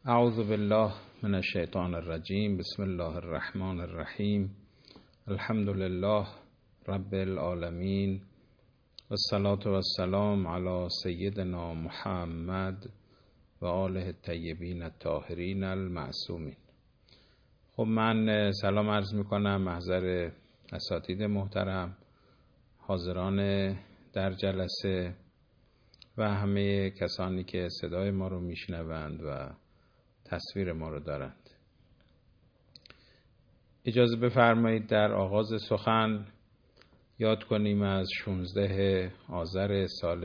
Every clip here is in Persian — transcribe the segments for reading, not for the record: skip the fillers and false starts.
اعوذ بالله من الشیطان الرجیم. بسم الله الرحمن الرحیم. الحمد لله رب العالمین والصلاة والسلام علی سیدنا محمد و آله الطیبین الطاهرین المعصومین. خب من سلام عرض میکنم محضر اساتید محترم، حاضران در جلسه و همه کسانی که صدای ما رو میشنوند و تصویر ما رو دارند. اجازه بفرمایید در آغاز سخن یاد کنیم از 16 آذر سال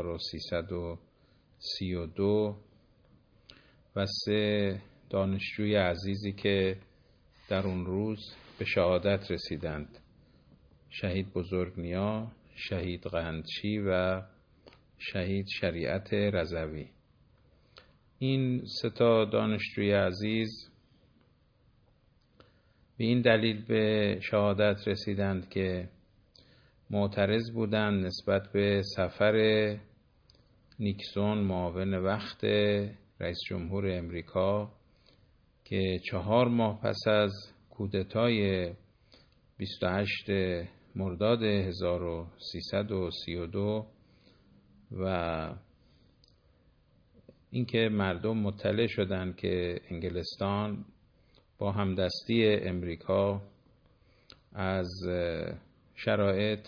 1332 و 3 دانشجوی عزیزی که در اون روز به شهادت رسیدند: شهید بزرگنیا، شهید قندچی و شهید شریعت رضوی. این 3 دانشجوی عزیز به این دلیل به شهادت رسیدند که معترض بودند نسبت به سفر نیکسون معاون وقت رئیس جمهور امریکا که 4 ماه پس از کودتای 28 مرداد 1332 و اینکه مردم مطلع شدند که انگلستان با همدستی امریکا از شرایط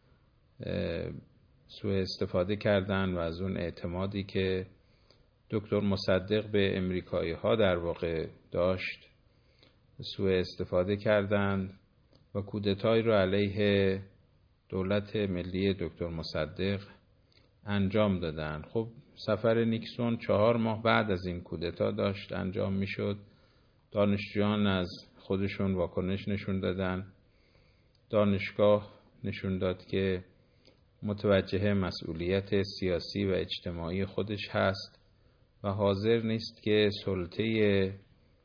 سوء استفاده کردند و از اون اعتمادی که دکتر مصدق به امریکایی ها در واقع داشت سوء استفاده کردند و کودتایی رو علیه دولت ملی دکتر مصدق انجام دادن. خب سفر نیکسون 4 ماه بعد از این کودتا داشت انجام می شد. دانشجویان از خودشون واکنش نشون دادن. دانشگاه نشون داد که متوجه مسئولیت سیاسی و اجتماعی خودش هست و حاضر نیست که سلطه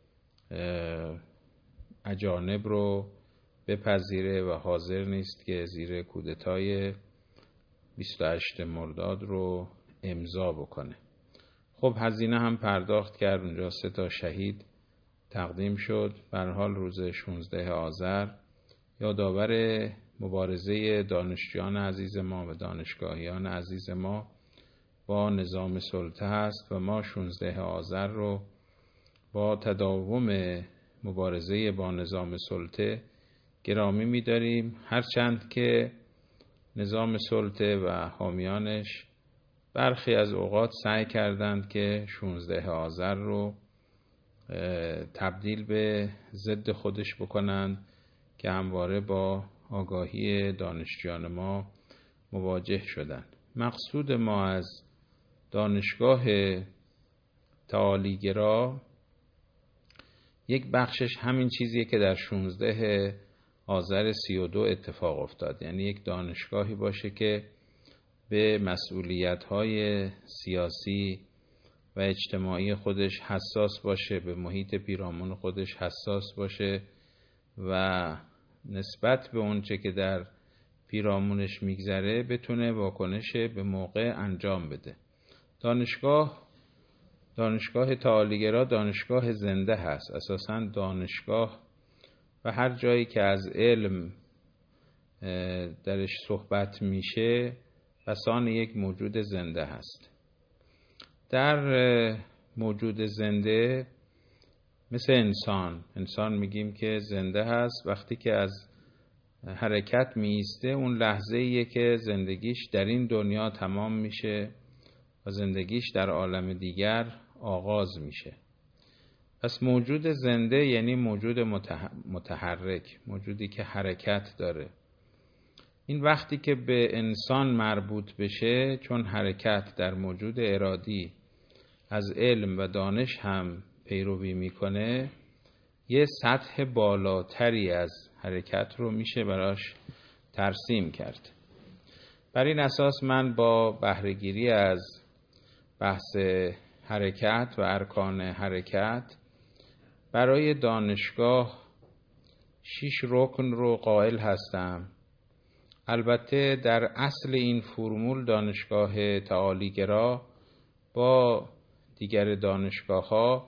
اجانب رو بپذیره و حاضر نیست که زیر کودتای 28 مرداد رو امضا بکنه. خب هزینه هم پرداخت کرد. اونجا 3 شهید تقدیم شد. به هر حال روز 16 آذر یادآور مبارزه دانشجویان عزیز ما و دانشگاهیان عزیز ما با نظام سلطه است و ما 16 آذر رو با تداوم مبارزه با نظام سلطه گرامی می‌داریم، هرچند که نظام سلطه و حامیانش برخی از اوقات سعی کردند که 16 آذر رو تبدیل به ضد خودش بکنند که همواره با آگاهی دانشجویان ما مواجه شدند. مقصود ما از دانشگاه تعالی‌گرا یک بخشش همین چیزیه که در 16 آذر 32 اتفاق افتاد، یعنی یک دانشگاهی باشه که به مسئولیت‌های سیاسی و اجتماعی خودش حساس باشه، به محیط پیرامون خودش حساس باشه و نسبت به اونچه که در پیرامونش میگذره بتونه واکنش به موقع انجام بده. دانشگاه تعالی‌گرا دانشگاه زنده هست. اساساً دانشگاه و هر جایی که از علم درش صحبت میشه بسان یک موجود زنده هست. در موجود زنده مثل انسان میگیم که زنده هست وقتی که از حرکت میسته، اون لحظه ایه که زندگیش در این دنیا تمام میشه و زندگیش در عالم دیگر آغاز میشه. پس موجود زنده یعنی موجود متحرک، موجودی که حرکت داره. این وقتی که به انسان مربوط بشه، چون حرکت در موجود ارادی از علم و دانش هم پیروی میکنه، یه سطح بالاتری از حرکت رو میشه براش ترسیم کرد. بر این اساس من با بهره‌گیری از بحث حرکت و ارکان حرکت برای دانشگاه 6 رکن رو قائل هستم. البته در اصل این فرمول دانشگاه تعالی‌گرا با دیگر دانشگاه‌ها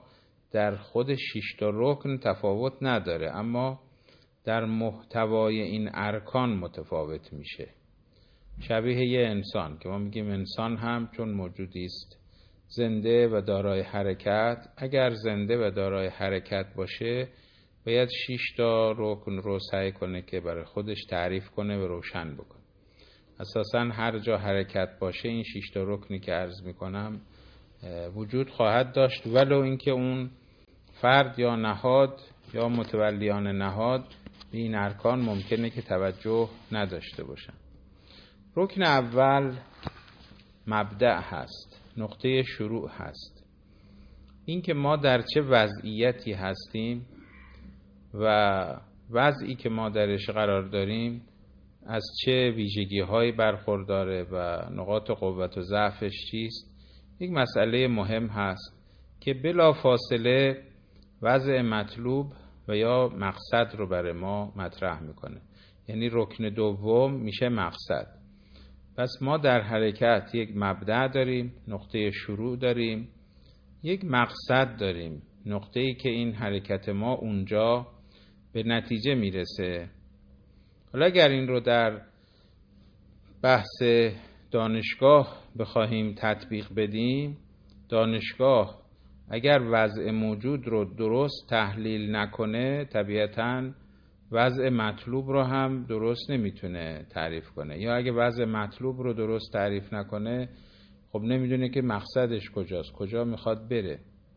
در خود 6 تا رکن تفاوت نداره، اما در محتوای این ارکان متفاوت میشه. شبیه یه انسان که ما میگیم انسان هم چون موجودی است زنده و دارای حرکت، اگر زنده و دارای حرکت باشه باید 6 تا رکن رو سعی کنه که برای خودش تعریف کنه و روشن بکنه. اساساً هر جا حرکت باشه این 6 تا رکنی که عرض میکنم وجود خواهد داشت، ولو اینکه اون فرد یا نهاد یا متولیان نهاد به این ارکان ممکنه که توجه نداشته باشن. رکن اول مبدأ هست، نقطه شروع هست. این که ما در چه وضعیتی هستیم و وضعی که ما درش قرار داریم از چه ویژگی‌هایی برخورداره و نقاط قوت و ضعفش چیست، یک مسئله مهم هست که بلا فاصله وضع مطلوب و یا مقصد رو برای ما مطرح میکنه. یعنی رکن دوم میشه مقصد. پس ما در حرکت یک مبدأ داریم، نقطه شروع داریم، یک مقصد داریم، نقطه‌ای که این حرکت ما اونجا به نتیجه میرسه. حالا اگر این رو در بحث دانشگاه بخواهیم تطبیق بدیم، دانشگاه اگر وضع موجود رو درست تحلیل نکنه طبیعتاً وضع مطلوب رو هم درست نمیتونه تعریف کنه، یا اگه وضع مطلوب رو درست تعریف نکنه خب نمیدونه که مقصدش کجاست، کجا میخواد بره.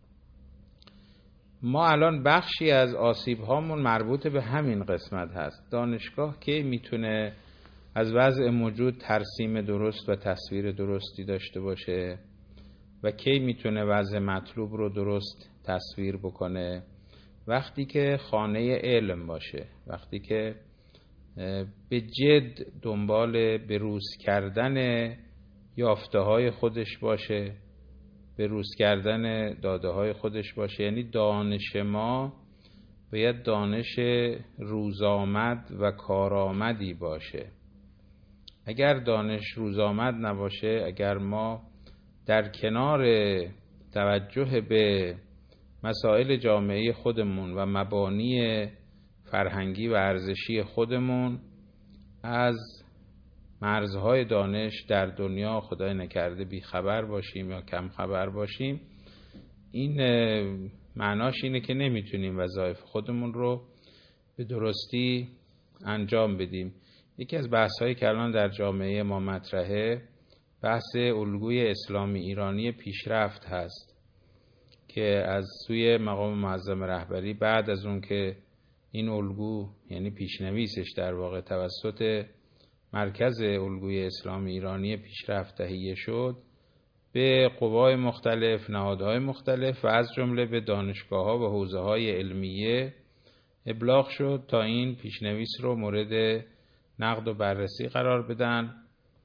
ما الان بخشی از آسیب هامون مربوط به همین قسمت هست. دانشگاه که میتونه از وضع موجود ترسیم درست و تصویر درستی داشته باشه و کی میتونه وضع مطلوب رو درست تصویر بکنه؟ وقتی که خانه علم باشه، وقتی که به جد دنبال بروز کردن یافته های خودش باشه، بروز کردن داده های خودش باشه. یعنی دانش ما باید دانش روزآمد و کارآمدی باشه. اگر دانش روزآمد نباشه، اگر ما در کنار توجه به مسائل جامعه خودمون و مبانی فرهنگی و ارزشی خودمون از مرزهای دانش در دنیا خدای نکرده بیخبر باشیم یا کم خبر باشیم، این معناش اینه که نمیتونیم وظایف خودمون رو به درستی انجام بدیم. یکی از بحث‌هایی که الان در جامعه ما مطرحه بحث الگوی اسلامی ایرانی پیشرفت هست که از سوی مقام معظم رهبری بعد از اون که این الگو یعنی پیشنویسش در واقع توسط مرکز الگوی اسلامی ایرانی پیشرفت تهیه شد، به قوای مختلف، نهادهای مختلف و از جمله به دانشگاه‌ها و حوزه‌های علمیه ابلاغ شد تا این پیشنویس رو مورد نقد و بررسی قرار بدن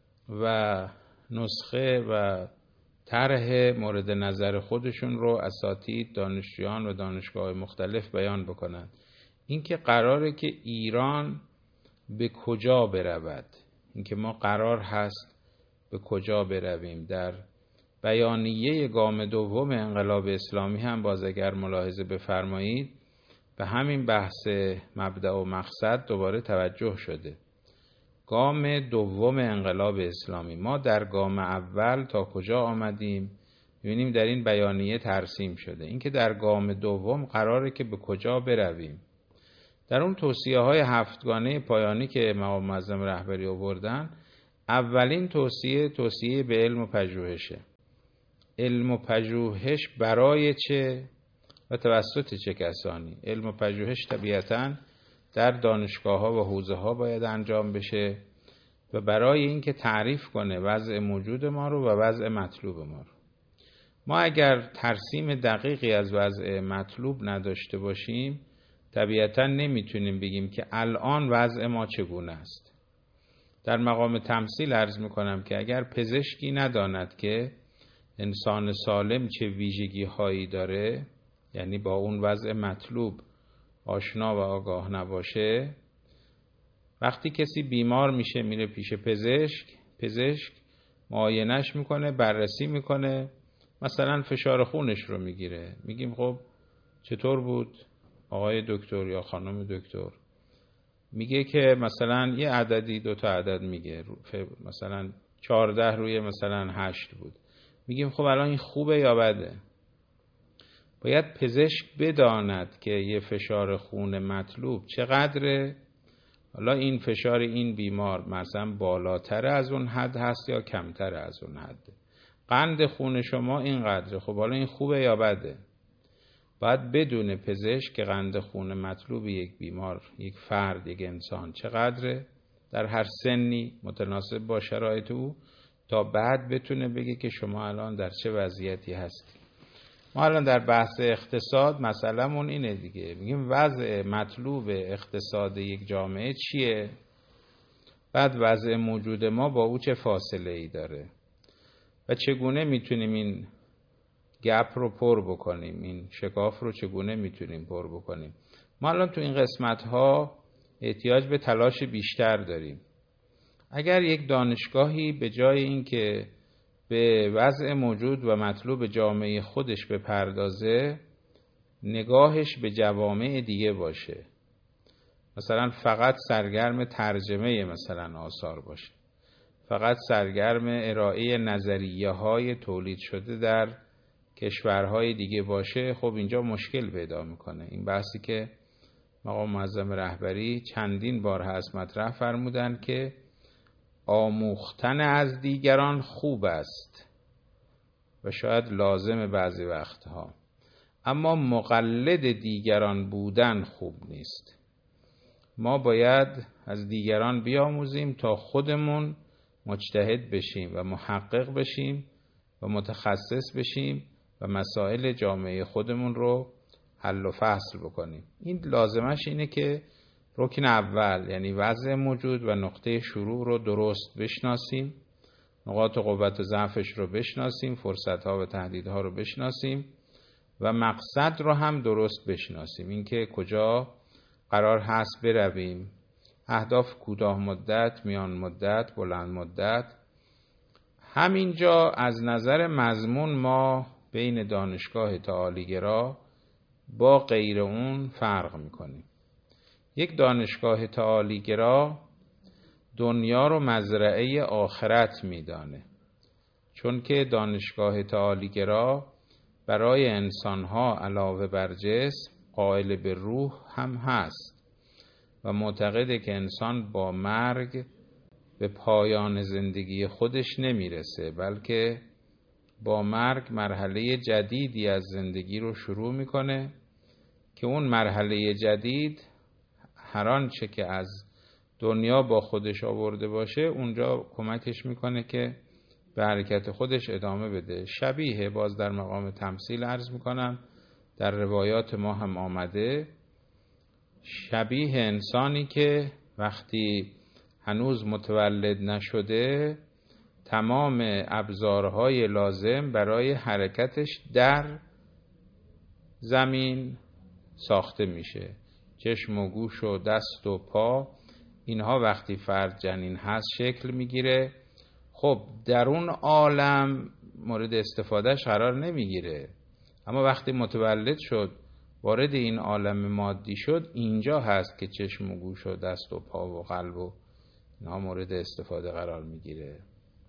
و نسخه و طرح مورد نظر خودشون رو اساتید، دانشجویان و دانشگاه‌های مختلف بیان بکنند. این که قراره که ایران به کجا برود، این که ما قرار هست به کجا برویم. در بیانیه گام دوم انقلاب اسلامی هم باز اگر ملاحظه بفرمایید به همین بحث مبدأ و مقصد دوباره توجه شده. گام دوم انقلاب اسلامی، ما در گام اول تا کجا آمدیم می‌بینیم در این بیانیه ترسیم شده. این که در گام دوم قراره که به کجا برویم. در اون توصیه‌های 7گانه پایانی که مقام معظم رهبری آوردن، اولین توصیه به علم و پژوهشه. علم و پژوهش برای چه و توسط چه کسانی؟ علم و پژوهش طبیعتاً در دانشگاه‌ها و حوزه‌ها باید انجام بشه و برای اینکه تعریف کنه وضع موجود ما رو و وضع مطلوب ما رو. ما اگر ترسیم دقیقی از وضع مطلوب نداشته باشیم طبیعتاً نمیتونیم بگیم که الان وضع ما چگونه است. در مقام تمثیل عرض میکنم که اگر پزشکی نداند که انسان سالم چه ویژگی هایی داره، یعنی با اون وضع مطلوب آشنا و آگاه نباشه، وقتی کسی بیمار میشه میره پیش پزشک معاینش میکنه، بررسی میکنه، مثلا فشار خونش رو میگیره، میگیم خب چطور بود آقای دکتر یا خانم دکتر؟ میگه که مثلا یه عددی 2 تا عدد میگه، مثلا 14 روی مثلا 8 بود. میگیم خب الان این خوبه یا بده؟ باید پزشک بداند که یه فشار خون مطلوب چقدره. حالا این فشار این بیمار مثلا بالاتر از اون حد هست یا کمتر از اون حد. قند خون شما اینقدره، خب حالا این خوبه یا بده؟ باید بدونه پزشک که قند خون مطلوب یک بیمار، یک فرد، یک انسان چقدره در هر سنی متناسب با شرایط او، تا بعد بتونه بگه که شما الان در چه وضعیتی هستی. ما الان در بحث اقتصاد مسئله‌مون اینه دیگه، میگیم وضع مطلوب اقتصاد یک جامعه چیه؟ بعد وضع موجود ما با او چه فاصله ای داره و چگونه میتونیم این گپ رو پر بکنیم، این شکاف رو چگونه میتونیم پر بکنیم. ما الان تو این قسمت ها احتیاج به تلاش بیشتر داریم. اگر یک دانشگاهی به جای این که به وضع موجود و مطلوب جامعه خودش بپردازه، نگاهش به جوامع دیگه باشه، مثلا فقط سرگرم ترجمه مثلا آثار باشه، فقط سرگرم ارائه نظریه های تولید شده در کشورهای دیگه باشه، خب اینجا مشکل پیدا میکنه. این بحثی که مقام معظم رهبری چندین بار هست مطرح فرمودن که آموختن از دیگران خوب است و شاید لازم بعضی وقتها، اما مقلد دیگران بودن خوب نیست. ما باید از دیگران بیاموزیم تا خودمون مجتهد بشیم و محقق بشیم و متخصص بشیم و مسائل جامعه خودمون رو حل و فصل بکنیم. این لازمش اینه که رکن اول، یعنی وضع موجود و نقطه شروع رو درست بشناسیم، نقاط قوت و ضعفش رو بشناسیم، فرصت‌ها و تهدیدها رو بشناسیم و مقصد رو هم درست بشناسیم، اینکه کجا قرار هست برویم، اهداف کوتاه مدت، میان مدت، بلند مدت. همینجا از نظر مضمون ما بین دانشگاه تعالی‌گرا با غیر اون فرق میکنیم. یک دانشگاه تعالی‌گرا دنیا رو مزرعه آخرت میدانه، چون که دانشگاه تعالی‌گرا برای انسانها علاوه بر جسم قائل به روح هم هست و معتقده که انسان با مرگ به پایان زندگی خودش نمیرسه، بلکه با مرگ مرحله جدیدی از زندگی رو شروع میکنه که اون مرحله جدید هر آنچه که از دنیا با خودش آورده باشه اونجا کمکش میکنه که به حرکت خودش ادامه بده. شبیه، باز در مقام تمثیل عرض میکنم، در روایات ما هم آمده، شبیه انسانی که وقتی هنوز متولد نشده تمام ابزارهای لازم برای حرکتش در زمین ساخته میشه، چشم و گوش و دست و پا، اینها وقتی فرد جنین هست شکل میگیره. خب در اون عالم مورد استفادهش قرار نمیگیره، اما وقتی متولد شد وارد این عالم مادی شد، اینجا هست که چشم و گوش و دست و پا و قلب و اینها مورد استفاده قرار میگیره.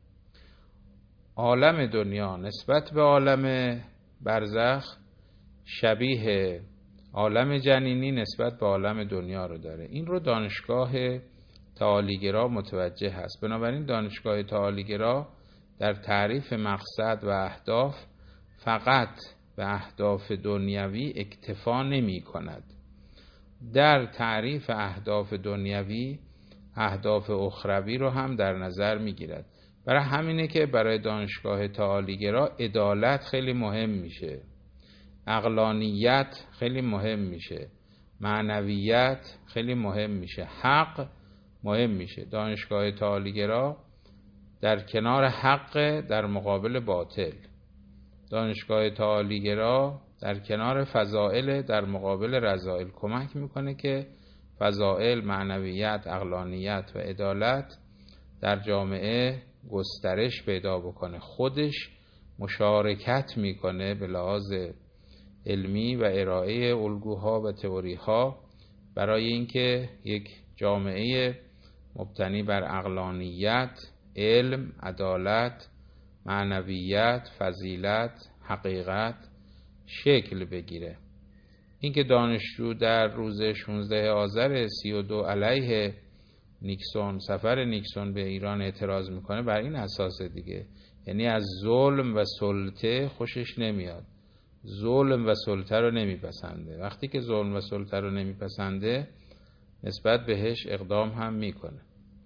عالم دنیا نسبت به عالم برزخ شبیه عالم جنینی نسبت به عالم دنیا رو داره. این رو دانشگاه تعالی‌گرا متوجه هست. بنابراین دانشگاه تعالی‌گرا در تعریف مقصد و اهداف فقط به اهداف دنیوی اکتفا نمی کند. در تعریف اهداف دنیوی اهداف اخروی رو هم در نظر می گیرد. برای همینه که برای دانشگاه تعالی‌گرا عدالت خیلی مهم میشه، عقلانیت خیلی مهم میشه، معنویت خیلی مهم میشه، حق مهم میشه. دانشگاه تعالی‌گرا در کنار حق در مقابل باطل، دانشگاه تعالی‌گرا در کنار فضائل در مقابل رذائل کمک میکنه که فضائل، معنویت، عقلانیت و عدالت در جامعه گسترش پیدا بکنه. خودش مشارکت میکنه به لحاظ علمی و ارائه الگوها و تئوری‌ها برای اینکه یک جامعه مبتنی بر عقلانیت، علم، عدالت، معنویت، فضیلت، حقیقت شکل بگیره. اینکه دانشجو در روز 16 آذر 32 علیه نیکسون، سفر نیکسون به ایران اعتراض میکنه، بر این اساس دیگه، یعنی از ظلم و سلطه خوشش نمیاد، ظلم و سلطه رو نمیپسنده. وقتی که ظلم و سلطه رو نمیپسنده نسبت بهش اقدام هم میکنه.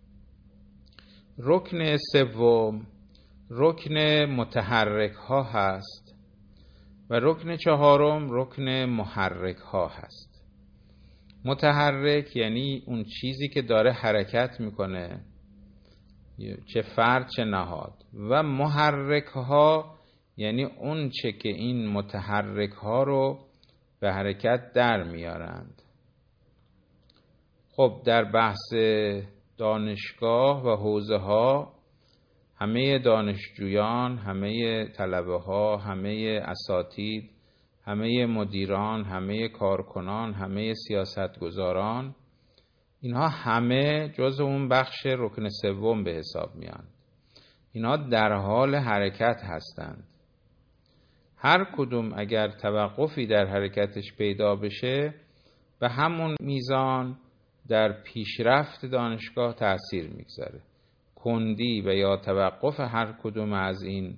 رکن سوم رکن متحرک ها هست و رکن چهارم رکن محرک ها هست. متحرک یعنی اون چیزی که داره حرکت میکنه، چه فرد چه نهاد، و محرک ها یعنی اون چه که این متحرک ها رو به حرکت در میارند. خب در بحث دانشگاه و حوزه ها همه دانشجویان، همه طلبه ها، همه اساتید، همه مدیران، همه کارکنان، همه سیاستگزاران، اینها همه جز اون بخش رکن سوم به حساب میان. اینها در حال حرکت هستند. هر کدوم اگر توقفی در حرکتش پیدا بشه به همون میزان در پیشرفت دانشگاه تأثیر میگذاره. کندی و یا توقف هر کدوم از این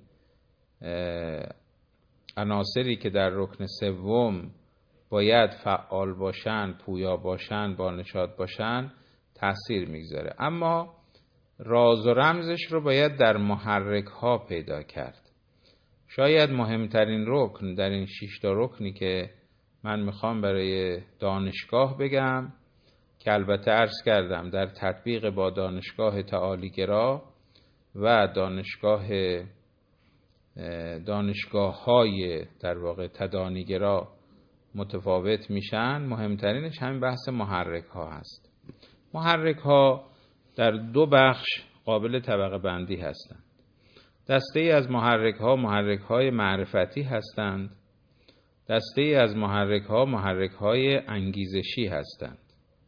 عناصری که در رکن سوم باید فعال باشن، پویا باشن، بانشاد باشن تأثیر میگذاره. اما راز و رمزش رو باید در محرک ها پیدا کرد. شاید مهمترین رکن در این 6 تا رکنی که من میخوام برای دانشگاه بگم، که البته عرض کردم در تطبیق با دانشگاه تعالی‌گرا و دانشگاه‌های در واقع تدانی‌گرا متفاوت میشن، مهمترینش همین بحث محرک ها هست. محرک ها در 2 بخش قابل طبقه بندی هستند. دسته ای از محرک های معرفتی هستند. دسته ای از محرک های انگیزشی هستند.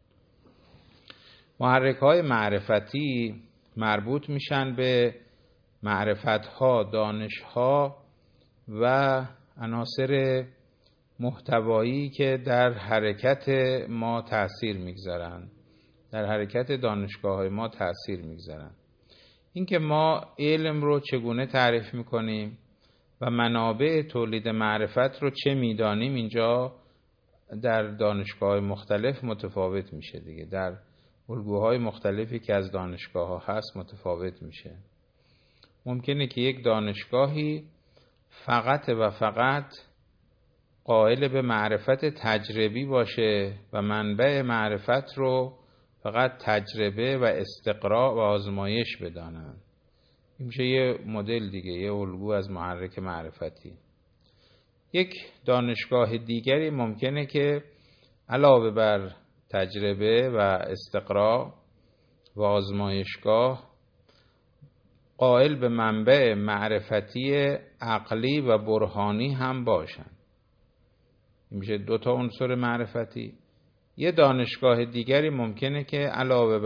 محرک های معرفتی مربوط میشن به معرفت ها، دانش ها و عناصر محتوایی که در حرکت ما تأثیر میگذارن، در حرکت دانشگاه های ما تأثیر میگذارن. اینکه ما علم رو چگونه تعریف میکنیم و منابع تولید معرفت رو چه میدانیم، اینجا در دانشگاه های مختلف متفاوت میشه دیگه. در الگوهای مختلفی که از دانشگاه ها هست متفاوت میشه. ممکنه که یک دانشگاهی فقط و فقط قائل به معرفت تجربی باشه و منبع معرفت رو فقط تجربه و استقراء و آزمایش بدانن. این میشه یه مدل دیگه، یه الگو از محرک معرفتی. یک دانشگاه دیگری ممکنه که علاوه بر تجربه و استقراء و آزمایشگاه قائل به منبع معرفتی عقلی و برهانی هم باشن. این میشه 2 تا عنصر معرفتی. یه دانشگاه دیگری ممکنه که علاوه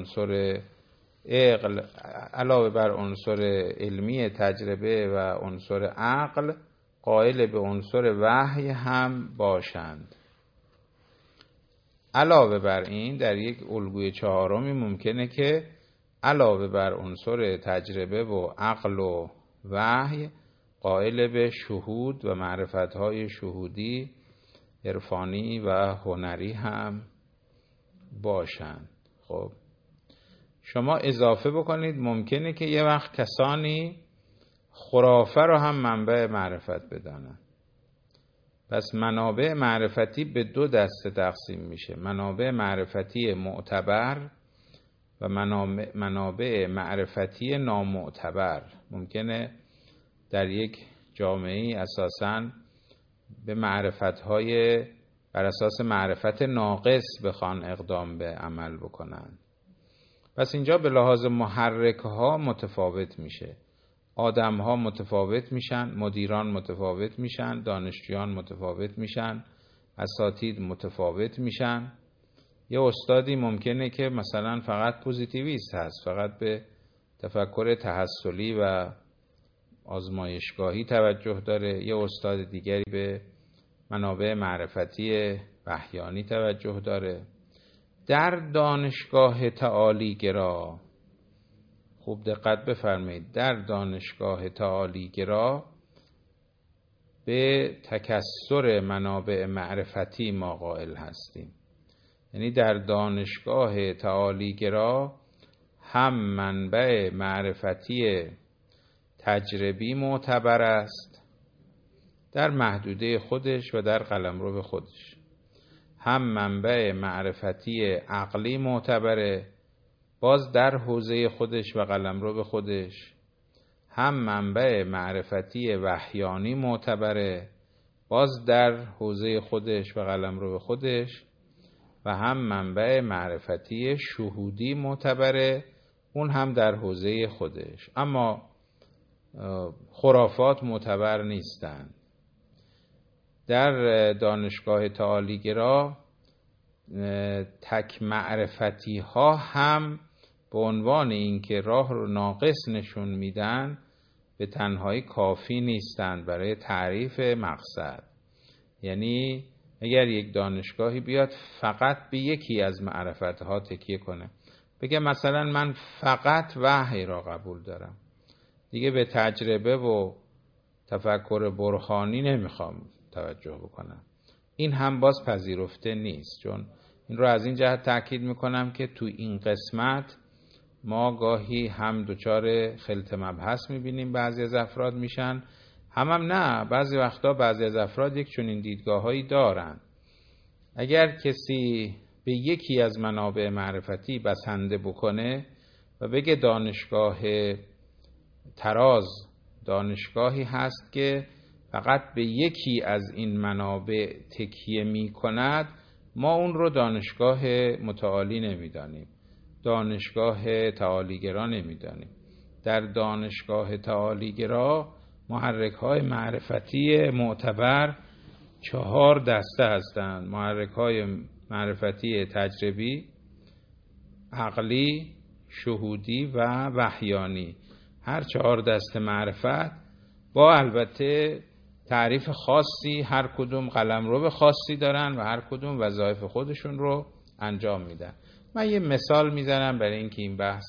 بر عنصر علمی تجربه و عنصر عقل قائل به عنصر وحی هم باشند. علاوه بر این در یک الگوی چهارمی ممکنه که علاوه بر عنصر تجربه و عقل و وحی قائل به شهود و معرفت‌های شهودی، عرفانی و هنری هم باشند. خب شما اضافه بکنید ممکنه که یه وقت کسانی خرافه رو هم منبع معرفت بدانند. پس منابع معرفتی به 2 دسته تقسیم میشه: منابع معرفتی معتبر و منابع معرفتی نامعتبر. ممکنه در یک جامعه اساساً به معرفت‌های بر اساس معرفت ناقص بخوان اقدام به عمل بکنن. پس اینجا به لحاظ محرک‌ها متفاوت میشه. آدم‌ها متفاوت میشن، مدیران متفاوت میشن، دانشجویان متفاوت میشن، اساتید متفاوت میشن. یه استادی ممکنه که مثلا فقط پوزیتیویست هست، فقط به تفکر تحصلی و آزمایشگاهی توجه داره. یه استاد دیگری به منابع معرفتی وحیانی توجه داره. در دانشگاه تعالی‌گرا، خوب دقت بفرمایید، در دانشگاه تعالی‌گرا به تکثر منابع معرفتی ما قائل هستیم. یعنی در دانشگاه تعالی‌گرا هم منبع معرفتی تجربی معتبر است در محدوده خودش و در قلمرو خودش، هم منبع معرفتی عقلی معتبره باز در حوزه خودش و قلمرو خودش، هم منبع معرفتی وحیانی معتبره باز در حوزه خودش و قلمرو خودش، و هم منبع معرفتی شهودی معتبره اون هم در حوزه خودش. اما خرافات معتبر نیستند. در دانشگاه تعالی‌گرا تک معرفتی ها هم به عنوان اینکه راه رو ناقص نشون میدن به تنهایی کافی نیستند برای تعریف مقصد. یعنی اگر یک دانشگاهی بیاد فقط به یکی از معرفتها تکیه کنه، بگه مثلا من فقط وحی را قبول دارم، دیگه به تجربه و تفکر برهانی نمیخوام توجه بکنم، این هم باز پذیرفته نیست. چون این رو از این جهت تأکید میکنم که تو این قسمت ما گاهی هم دچار خلط مبحث میبینیم، بعضی از افراد میشن، هم نه، بعضی وقتا بعضی از افراد یک چنین دیدگاهایی دارن. اگر کسی به یکی از منابع معرفتی بسنده بکنه و بگه دانشگاه تراز دانشگاهی هست که فقط به یکی از این منابع تکیه می کند، ما اون رو دانشگاه متعالی نمی دانیم، دانشگاه تعالی‌گرا نمی دانیم. در دانشگاه تعالی‌گرا محرک‌های معرفتی معتبر 4 دسته هستند: محرک‌های معرفتی تجربی، عقلی، شهودی و وحیانی. هر 4 دسته معرفت با البته تعریف خاصی، هر کدوم قلمرو خاصی دارن و هر کدوم وظایف خودشون رو انجام میدن. من یه مثال میزنم برای اینکه این بحث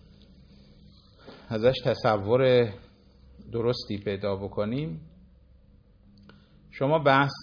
ازش تصور درستی پیدا بکنیم. شما بحث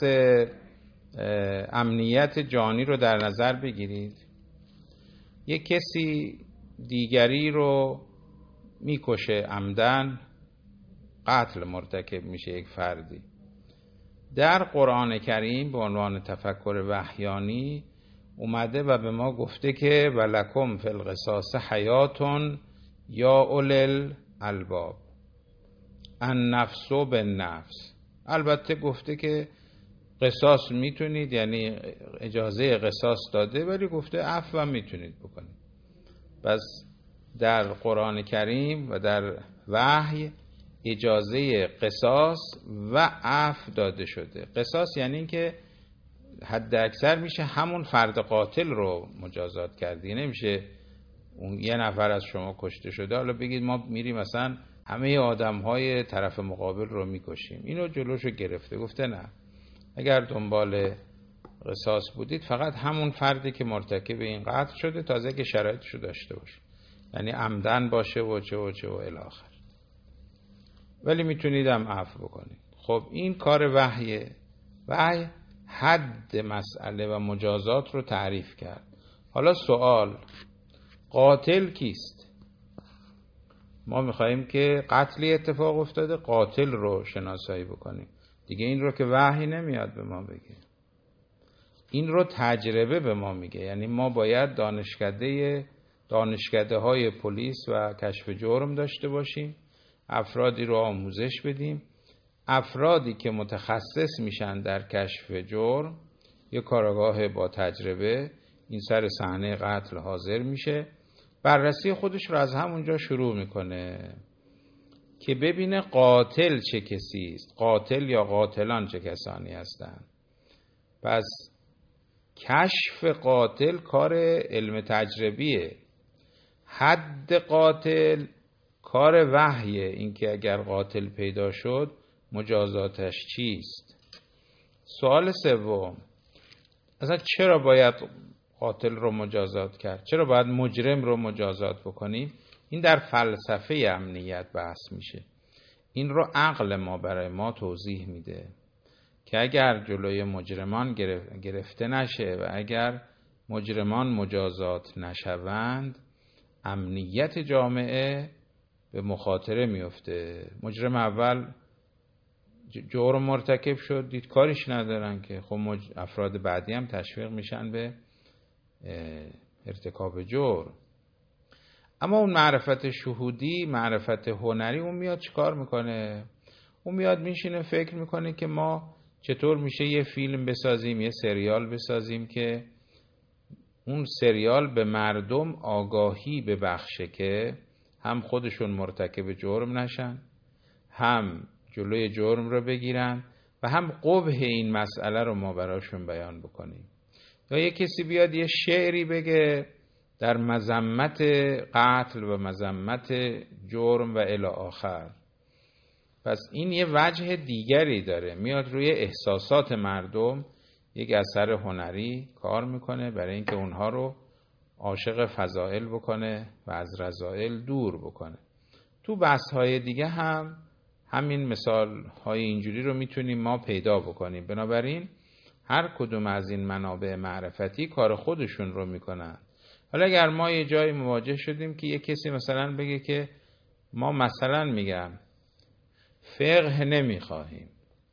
امنیت جانی رو در نظر بگیرید. یک کسی دیگری رو میکشه عمدن، قتل مرتکب میشه یک فردی. در قرآن کریم به عنوان تفکر وحیانی اومده و به ما گفته که ولکم فی القصاص حیاتون یا اولل الباب، النفس بالنفس. البته گفته که قصاص میتونید، یعنی اجازه قصاص داده، ولی گفته عفو میتونید بکنید. پس در قرآن کریم و در وحی اجازه قصاص و عفو داده شده. قصاص یعنی این که حد اکثر میشه همون فرد قاتل رو مجازات کردی، نمیشه اون یه نفر از شما کشته شده حالا بگید ما میریم مثلا همه آدم‌های طرف مقابل رو میکشیم. اینو جلوشو گرفته، گفته نه، اگر دنبال قصاص بودید فقط همون فردی که مرتکب این قتل شده، تازه که شرایطشو داشته باشه، یعنی عمدن باشه و چه و چه و الی آخر، ولی میتونید هم عفو بکنید. خب این کار وحیه. وحی حد مسئله و مجازات رو تعریف کرد. حالا سوال، قاتل کیست؟ ما میخواییم که قتلی اتفاق افتاده، قاتل رو شناسایی بکنیم دیگه. این رو که وحی نمیاد به ما بگه، این رو تجربه به ما میگه. یعنی ما باید دانشکده های پلیس و کشف جرم داشته باشیم، افرادی رو آموزش بدیم، افرادی که متخصص میشن در کشف جرم، یک کارآگاه با تجربه این سر صحنه قتل حاضر میشه، بررسی خودش رو از همونجا شروع میکنه. که ببینه قاتل چه کسی است، قاتل یا قاتلان چه کسانی هستند. پس کشف قاتل کار علم تجربیه، حد قاتل کار وحیه، اینکه اگر قاتل پیدا شد مجازاتش چیست. سوال سوم، اصلا چرا باید قاتل رو مجازات کرد؟ چرا باید مجرم رو مجازات بکنیم؟ این در فلسفه امنیت بحث میشه. این رو عقل ما برای ما توضیح میده که اگر جلوی مجرمان گرفته نشه و اگر مجرمان مجازات نشوند، امنیت جامعه به مخاطره میفته. مجرم اول جرم مرتکب شد، دید کاریش ندارن که خب افراد بعدی هم تشویق میشن به ارتکاب جرم. اما اون معرفت شهودی، معرفت هنری، اون میاد چیکار میکنه؟ اون میاد میشینه فکر میکنه که ما چطور میشه یه فیلم بسازیم، یه سریال بسازیم که اون سریال به مردم آگاهی ببخشه که هم خودشون مرتکب جرم نشن، هم جلوی جرم رو بگیرن و هم قبح این مسئله رو ما براشون بیان بکنیم. یا یه کسی بیاد یه شعری بگه در مذمت قتل و مذمت جرم و الی آخر. پس این یه وجه دیگری داره، میاد روی احساسات مردم یک اثر هنری کار میکنه برای اینکه اونها رو عاشق فضائل بکنه و از رذائل دور بکنه. تو بحث‌های دیگه هم همین مثال‌های اینجوری رو میتونیم ما پیدا بکنیم. بنابراین هر کدوم از این منابع معرفتی کار خودشون رو میکنن. حالا اگر ما یه جایی مواجه شدیم که یه کسی مثلا بگه که ما مثلا میگم فقه نمیخواهیم،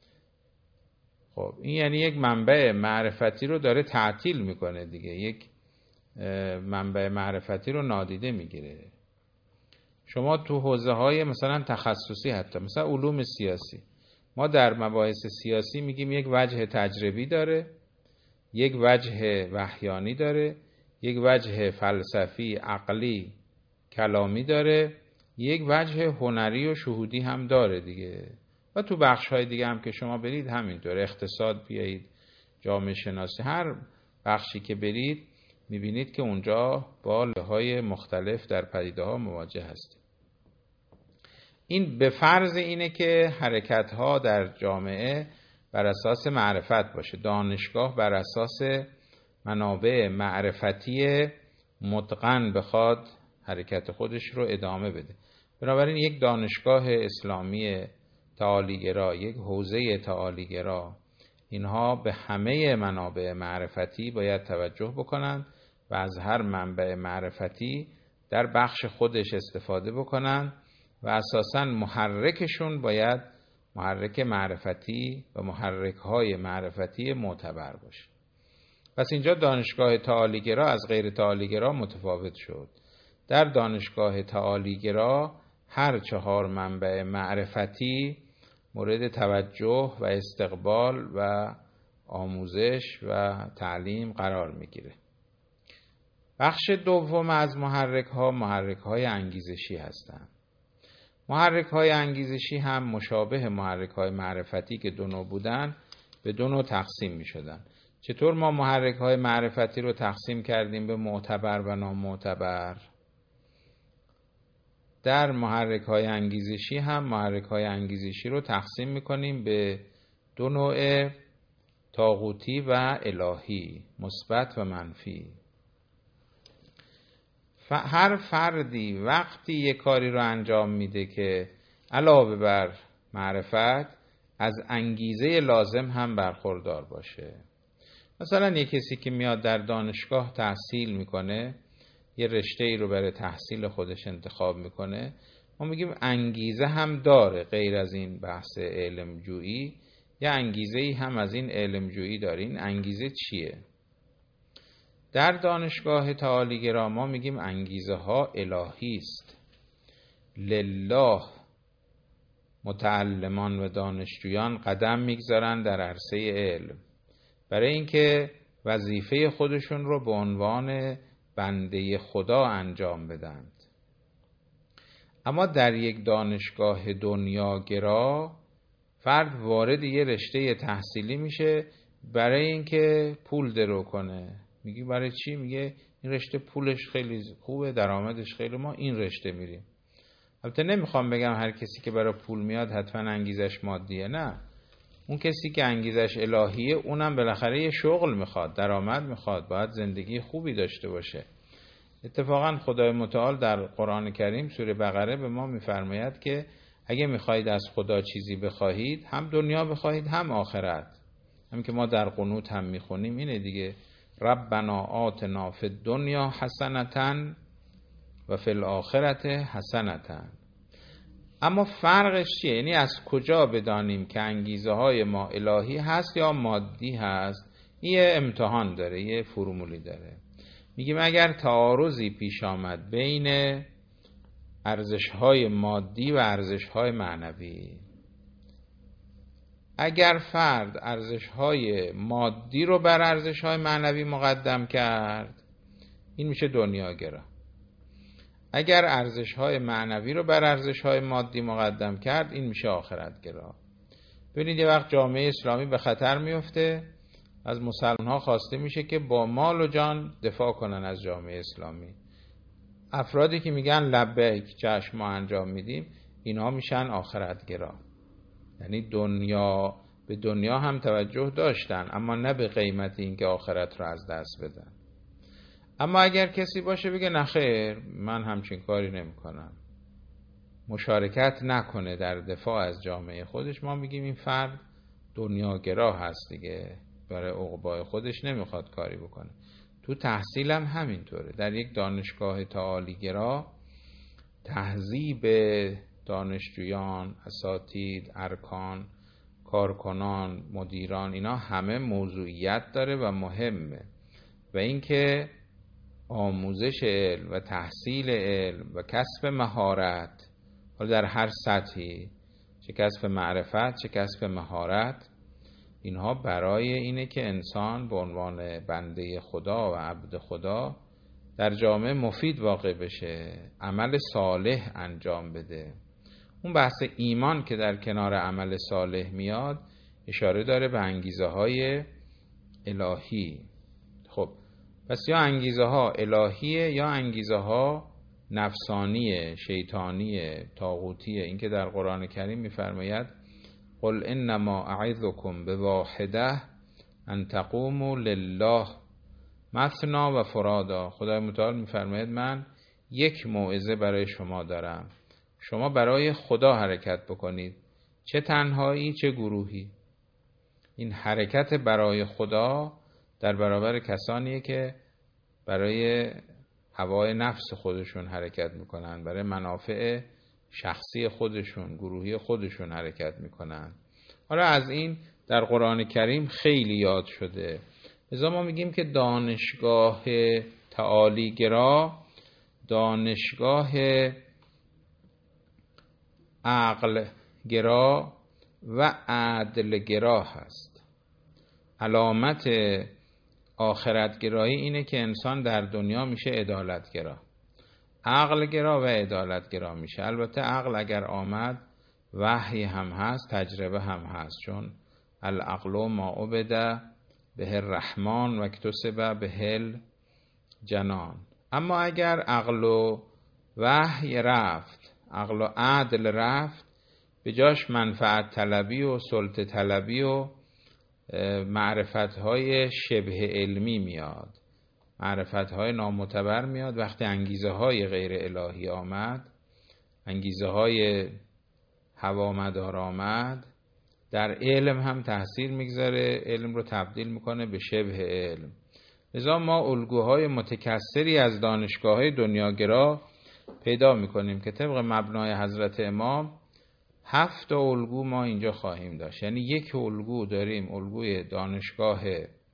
خب این یعنی یک منبع معرفتی رو داره تعطیل میکنه دیگه، یک منبع معرفتی رو نادیده میگیره. شما تو حوزه های مثلا تخصصی، حتی مثلا علوم سیاسی، ما در مباحث سیاسی میگیم یک وجه تجربی داره، یک وجه وحیانی داره، یک وجه فلسفی عقلی کلامی داره، یک وجه هنری و شهودی هم داره دیگه. و تو بخش های دیگه هم که شما برید همینطور، اقتصاد بیایید، جامعه شناسی، هر بخشی که برید میبینید که اونجا با لایه‌های مختلف در پدیده ها مواجه هستید. این به فرض اینه که حرکت ها در جامعه بر اساس معرفت باشه، دانشگاه بر اساس منابع معرفتی متقن بخواد حرکت خودش رو ادامه بده. بنابراین یک دانشگاه اسلامی تعالی‌گرا، یک حوزه تعالی‌گرا، اینها به همه منابع معرفتی باید توجه بکنند و از هر منبع معرفتی در بخش خودش استفاده بکنند و اساساً محرکشون باید محرک معرفتی و محرک‌های معرفتی معتبر باشه. پس اینجا دانشگاه تعالی‌گرا از غیر تعالی‌گرا متفاوت شد. در دانشگاه تعالی‌گرا هر 4 منبع معرفتی مورد توجه و استقبال و آموزش و تعلیم قرار میگیره. بخش دوم از محرک‌های انگیزشی هستند. محرک‌های انگیزشی هم مشابه محرک‌های معرفتی که 2 نوع بودن به 2 نوع تقسیم می‌شدن. چطور ما محرک‌های معرفتی رو تقسیم کردیم به معتبر و نامعتبر؟ در محرک‌های انگیزشی هم محرک‌های انگیزشی رو تقسیم می‌کنیم به 2 نوع طاغوتی و الهی، مثبت و منفی. هر فردی وقتی یک کاری رو انجام میده که علاوه بر معرفت از انگیزه لازم هم برخوردار باشه. مثلا یک کسی که میاد در دانشگاه تحصیل میکنه، یه رشته ای رو برای تحصیل خودش انتخاب میکنه، ما میگیم انگیزه هم داره، غیر از این بحث علم جویی یه انگیزه ای هم از این علم جویی داره. این انگیزه چیه؟ در دانشگاه تعالی‌گرا ما میگیم انگیزه ها الهی است. لله متعلمان و دانشجویان قدم میگذارن در عرصه علم برای اینکه وظیفه خودشون رو به عنوان بنده خدا انجام بدن. اما در یک دانشگاه دنیاگرا فرد وارد یه رشته تحصیلی میشه برای اینکه پول درو کنه. میگی برای چی؟ میگه این رشته پولش خیلی خوبه، درآمدش خیلی، ما این رشته میریم. البته نمیخوام بگم هر کسی که برای پول میاد حتما انگیزش مادیه، نه. اون کسی که انگیزش الهیه اونم بالاخره یه شغل میخواد، درآمد میخواد، باید زندگی خوبی داشته باشه. اتفاقا خدای متعال در قرآن کریم سوره بقره به ما میفرماید که اگه میخواهید از خدا چیزی بخواهید، هم دنیا بخواهید هم آخرت. همین که ما در قنوت هم میخونیم اینه دیگه، ربنا آتنا فی الدنیا حسنة و فی الاخرة حسنة. اما فرقش چیه؟ یعنی از کجا بدانیم که انگیزه های ما الهی هست یا مادی هست؟ یه امتحان داره، یه فرمولی داره. میگیم اگر تعارضی پیش آمد بین ارزش های مادی و ارزش های معنوی، اگر فرد ارزش های مادی رو بر ارزش های معنوی مقدم کرد، این میشه دنیاگرا. اگر ارزش های معنوی رو بر ارزش های مادی مقدم کرد، این میشه آخرتگرا. ببینید یه وقت جامعه اسلامی به خطر میفته، از مسلمان ها خواسته میشه که با مال و جان دفاع کنن از جامعه اسلامی. افرادی که میگن لبیک چشم ما انجام میدیم، اینها میشن آخرتگرا. یعنی به دنیا هم توجه داشتن، اما نه به قیمت این که آخرت رو از دست بدن. اما اگر کسی باشه بگه نخیر من همچین کاری نمی کنم، مشارکت نکنه در دفاع از جامعه خودش، ما میگیم این فرد دنیاگرا هست دیگه، برای عقبای خودش نمیخواد کاری بکنه. تو تحصیل هم همینطوره. در یک دانشگاه تعالیگرا تهذیب دانشجویان، اساتید، ارکان، کارکنان، مدیران، اینا همه موضوعیت داره و مهمه. و اینکه آموزش علم و تحصیل علم و کسب مهارت، حالا در هر سطحی، چه کسب معرفت چه کسب مهارت، اینها برای اینه که انسان به عنوان بنده خدا و عبد خدا در جامعه مفید واقع بشه، عمل صالح انجام بده. اون بحث ایمان که در کنار عمل صالح میاد اشاره داره به انگیزه های الهی. خب پس یا انگیزه ها الهیه یا انگیزه ها نفسانیه، شیطانیه، طاغوتیه. این که در قرآن کریم میفرماید قل انما اعظکم بواحده ان تقوموا لله مثنی و فرادا. خدای متعال میفرماید من یک موعظه برای شما دارم، شما برای خدا حرکت بکنید، چه تنهایی چه گروهی. این حرکت برای خدا در برابر کسانیه که برای هوای نفس خودشون حرکت میکنن، برای منافع شخصی خودشون، گروهی خودشون حرکت میکنن. حالا از این در قرآن کریم خیلی یاد شده. لذا ما میگیم که دانشگاه تعالیگرا دانشگاه عقلگرا و عدلگرا هست. علامت آخرتگرایی اینه که انسان در دنیا میشه عدالتگرا، عقلگرا و عدالتگرا میشه. البته عقل اگر آمد وحی هم هست، تجربه هم هست، چون العقل ما عبد به الرحمن و اکتسب به الجنان. اما اگر عقل و وحی رفت، عقل و عدل رفت، به جاش منفعت طلبی و سلطه طلبی و معرفت‌های شبه علمی میاد، معرفت‌های نامعتبر میاد. وقتی انگیزه‌های غیر الهی آمد، انگیزه‌های هوامدار آمد، در علم هم تأثیر میگذاره، علم رو تبدیل میکنه به شبه علم. لذا ما الگوهای متکثری از دانشگاه‌های دنیاگرا پیدا میکنیم که طبق مبنای حضرت امام 7 الگو ما اینجا خواهیم داشت. یعنی یک الگو داریم، الگوی دانشگاه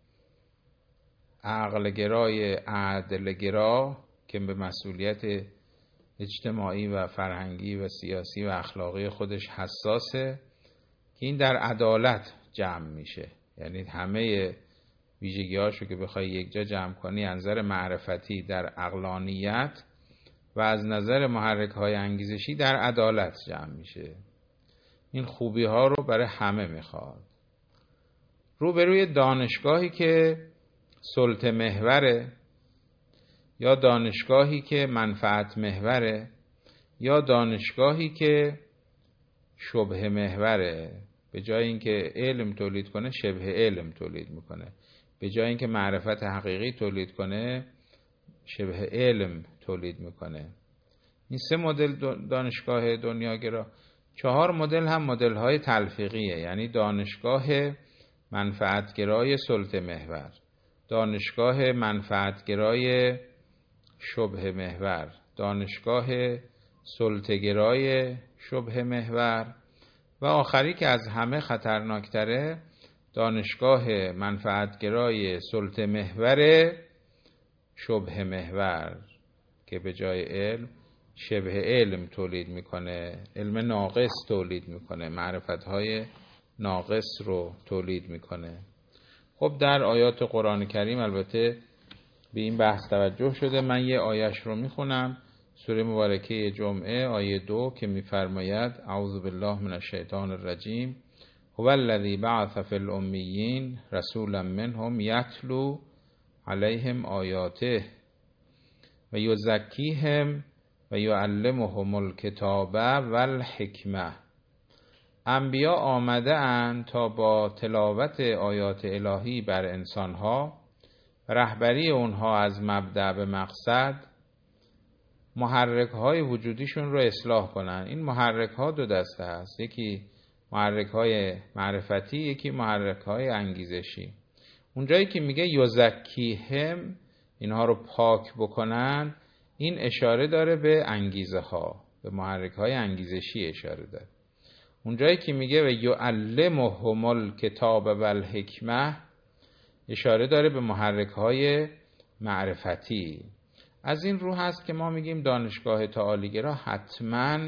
عقلگرای عدلگرا که به مسئولیت اجتماعی و فرهنگی و سیاسی و اخلاقی خودش حساسه، که این در عدالت جمع میشه. یعنی همه ویژگی‌هاشو که بخوای یک جا جمع کنی، از نظر معرفتی در عقلانیت و از نظر محرک‌های انگیزشی در عدالت جمع میشه. این خوبی ها رو برای همه میخواد. روبروی دانشگاهی که سلطه محوره، یا دانشگاهی که منفعت محوره، یا دانشگاهی که شبه محوره، به جای اینکه علم تولید کنه شبه علم تولید میکنه، به جای اینکه معرفت حقیقی تولید کنه شبه علم تولید میکنه. این 3 مدل دانشگاه دنیاگرا. 4 مدل هم مدل های تلفیقیه، یعنی دانشگاه منفعتگرای سلطه محور، دانشگاه منفعتگرای شبه محور، دانشگاه سلطه‌گرای شبه محور و آخری که از همه خطرناکتره دانشگاه منفعتگرای سلطه محور شبه محور که به جای علم شبه علم تولید میکنه، علم ناقص تولید میکنه، معرفت‌های ناقص رو تولید میکنه. خب در آیات قرآن کریم البته به این بحث توجه شده. من یه آیش رو میخونم، سوره مبارکه جمعه آیه 2 که میفرماید اعوذ بالله من الشیطان الرجیم هو الذی بعث فی الامیین رسولا منهم یتلو علیهم آیاته و یزکیهم و یعلمهم الکتاب والحکمه. انبیا آمده اند تا با تلاوت آیات الهی بر انسانها، رهبری اونها از مبدأ به مقصد، محرک های وجودیشون رو اصلاح کنن. این محرک ها 2 دسته هست، یکی محرک های معرفتی، یکی محرک های انگیزشی. اونجایی که میگه یزکیهم، اینها رو پاک بکنن، این اشاره داره به انگیزه ها، به محرک های انگیزشی اشاره داره. اونجایی که میگه و یعلمهم الکتاب والحکمه، اشاره داره به محرک های معرفتی. از این رو هست که ما میگیم دانشگاه تعالی‌گرا حتما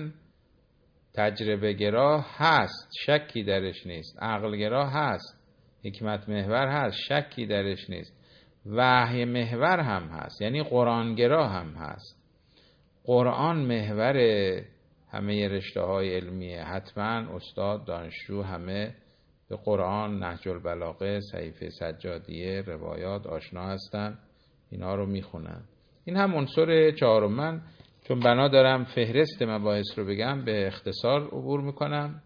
تجربه گرا هست، شکی درش نیست، عقل گرا هست، حکمت محور هست، شکی درش نیست، وحی محور هم هست، یعنی قرآن گرا هم هست. قرآن محور همه رشته های علمیه. حتما استاد، دانشجو همه به قرآن، نهج البلاغه، صحیفه سجادیه، روایات آشنا هستن، اینا رو میخونن. این هم عنصر 4. من چون بنا دارم فهرست مباحث رو بگم به اختصار عبور میکنم.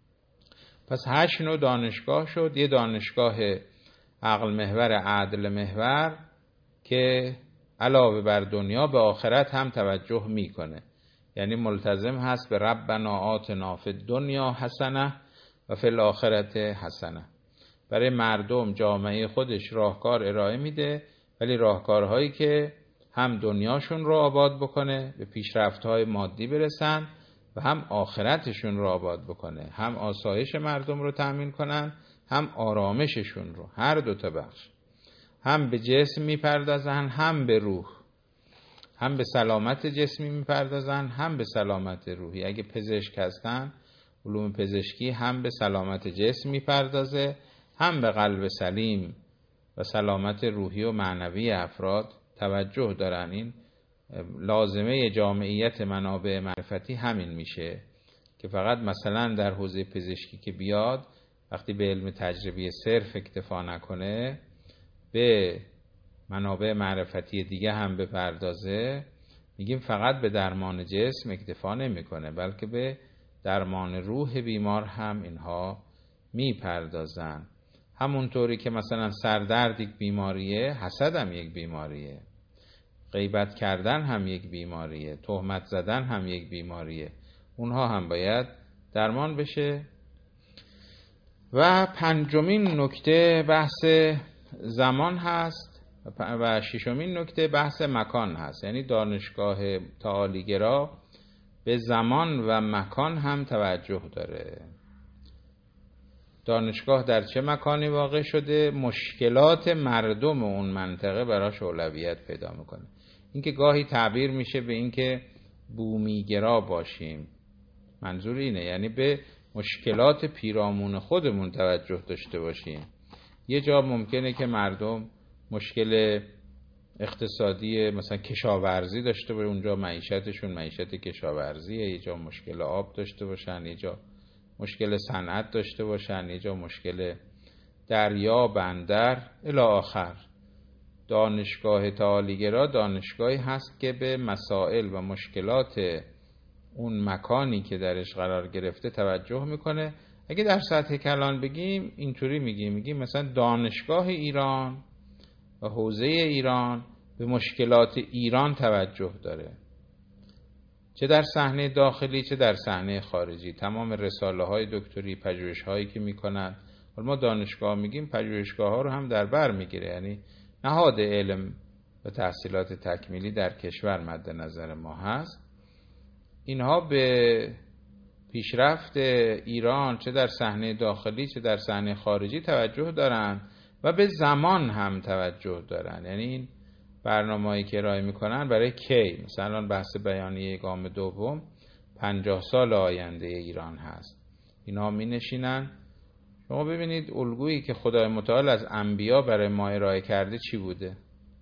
پس 8 نوع دانشگاه شد. یه دانشگاه عقل محور، عدل محور که علاوه بر دنیا به آخرت هم توجه میکنه، یعنی ملتزم هست به ربنا آتنا فی الدنیا حسنه و فی الاخرت حسنه. برای مردم، جامعه خودش راهکار ارائه میده، ولی راهکارهایی که هم دنیاشون رو آباد بکنه، به پیشرفت‌های مادی برسن، و هم آخرتشون رو آباد بکنه، هم آسایش مردم رو تأمین کنن، هم آرامششون رو. هر 2 تا بخش، هم به جسم میپردازن، هم به روح، هم به سلامت جسمی میپردازن، هم به سلامت روحی. اگه پزشک هستن، علوم پزشکی هم به سلامت جسم میپردازه، هم به قلب سلیم و سلامت روحی و معنوی افراد توجه دارن. این لازمه جامعیت منابع معرفتی همین میشه که فقط مثلا در حوزه پزشکی که بیاد، وقتی به علم تجربی صرف اکتفا نکنه، به منابع معرفتی دیگه هم بپردازه، میگیم فقط به درمان جسم اکتفا نمیکنه، بلکه به درمان روح بیمار هم اینها میپردازن. همونطوری که مثلا سردرد یک بیماریه، حسد هم یک بیماریه، غیبت کردن هم یک بیماریه، تهمت زدن هم یک بیماریه، اونها هم باید درمان بشه. و 5مین نکته بحث زمان هست و 6مین نکته بحث مکان هست. یعنی دانشگاه تعالی‌گرا به زمان و مکان هم توجه داره. دانشگاه در چه مکانی واقع شده، مشکلات مردم اون منطقه براش اولویت پیدا میکنه. اینکه گاهی تعبیر میشه به اینکه بومیگرا باشیم، منظور اینه، یعنی به مشکلات پیرامون خودمون توجه داشته باشیم. یه جا ممکنه که مردم مشکل اقتصادی مثلا کشاورزی داشته باشه، اونجا معیشتشون معیشت کشاورزیه، یه جا مشکل آب داشته باشن، یه جا مشکل صنعت داشته باشن، یه جا مشکل دریا، بندر الی آخر. دانشگاه تعالی‌گرا دانشگاهی هست که به مسائل و مشکلات اون مکانی که درش قرار گرفته توجه میکنه. اگه در سطح کلان بگیم اینطوری میگیم مثلا دانشگاه ایران و حوزه ایران به مشکلات ایران توجه داره، چه در صحنه داخلی چه در صحنه خارجی. تمام رساله های دکتری، پژوهش هایی که میکنن، ما دانشگاه میگیم پژوهشگاه ها رو هم در بر میگیره، یعنی نهاد علم و تحصیلات تکمیلی در کشور مد نظر ما هست. اینها به پیشرفت ایران چه در صحنه داخلی چه در صحنه خارجی توجه دارن و به زمان هم توجه دارن. یعنی این برنامه‌ای که ارائه میکنن برای کی؟ مثلا بحث بیانیه گام دوم 50 سال آینده ایران هست. اینا می نشینن. شما ببینید الگویی که خدای متعال از انبیا برای ما ارائه کرده چی بوده.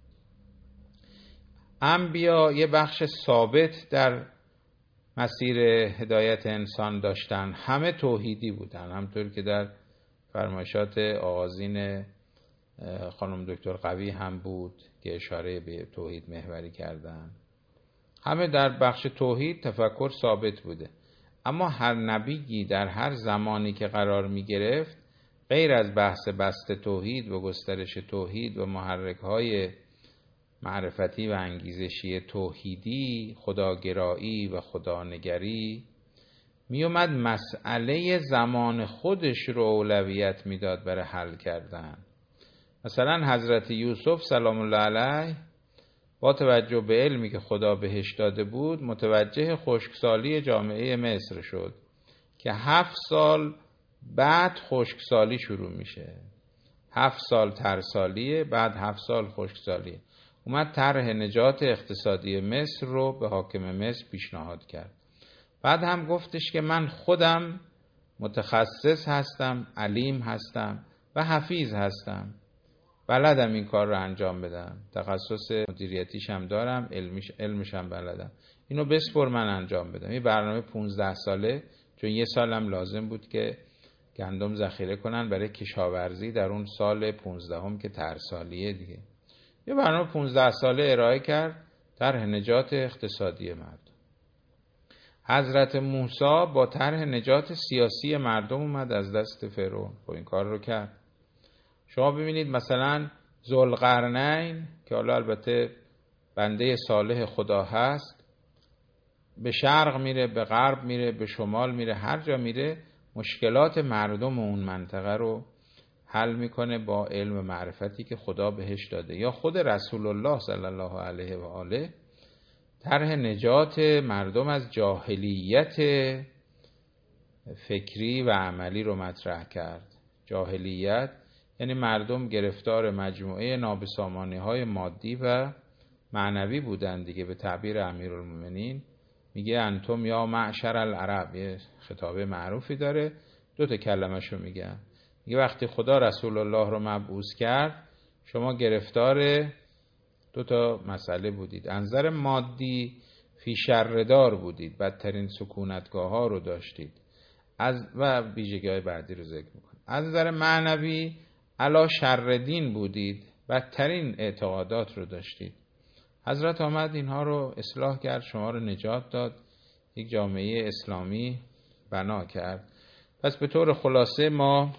انبیا یه بخش ثابت در مسیر هدایت انسان داشتن، همه توحیدی بودن، همطور که در فرمایشات آغازین خانم دکتر قوی هم بود که اشاره به توحید محوری کردن. همه در بخش توحید تفکر ثابت بوده، اما هر نبیی در هر زمانی که قرار می گرفت غیر از بحث بسط توحید و گسترش توحید و محرک‌های معرفتی و انگیزشی توحیدی، خداگرایی و خدانگری، می اومد مسئله زمان خودش رو اولویت میداد برای حل کردن. مثلا حضرت یوسف سلام الله علیه با توجه به علمی که خدا بهش داده بود متوجه خشکسالی جامعه مصر شد که 7 سال بعد خشکسالی شروع میشه. 7 سال ترسالیه، بعد 7 سال خشکسالیه. اومد طرح نجات اقتصادی مصر رو به حاکم مصر پیشنهاد کرد. بعد هم گفتش که من خودم متخصص هستم، علیم هستم و حفیظ هستم، بلدم این کار رو انجام بدم، تخصص مدیریتیش هم دارم، علمش هم بلدم، اینو بسپر من انجام بدم. این برنامه 15 ساله، چون یه سالم لازم بود که گندم ذخیره کنن برای کشاورزی در اون سال 15 که ترسالیه دیگه. یه برنامه 15 ساله ارائه کرد، طرح نجات اقتصادی مردم. حضرت موسی با طرح نجات سیاسی مردم اومد از دست فرعون، خب این کار رو کرد. شما ببینید مثلا ذوالقرنین که حالا البته بنده صالح خدا هست، به شرق میره، به غرب میره، به شمال میره، هر جا میره مشکلات مردم اون منطقه رو حل میکنه با علم و معرفتی که خدا بهش داده. یا خود رسول الله صلی الله علیه و آله طرح نجات مردم از جاهلیت فکری و عملی رو مطرح کرد. جاهلیت یعنی مردم گرفتار مجموعه نابسامانی‌های مادی و معنوی بودن دیگه. به تعبیر امیرالمومنین میگه انتم یا معشر العرب، یه خطابه معروفی داره، 2 کلمه‌شو میگه وقتی خدا رسول الله رو مبعوث کرد شما گرفتار 2 مسئله بودید. از نظر مادی فی شردار بودید، بدترین سکونتگاه ها رو داشتید و ویژگی‌های بعدی رو ذکر میکنه. از نظر معنوی علا شر دین بودید، بدترین اعتقادات رو داشتید. حضرت آمد اینها رو اصلاح کرد، شما رو نجات داد، یک جامعه اسلامی بنا کرد. پس به طور خلاصه ما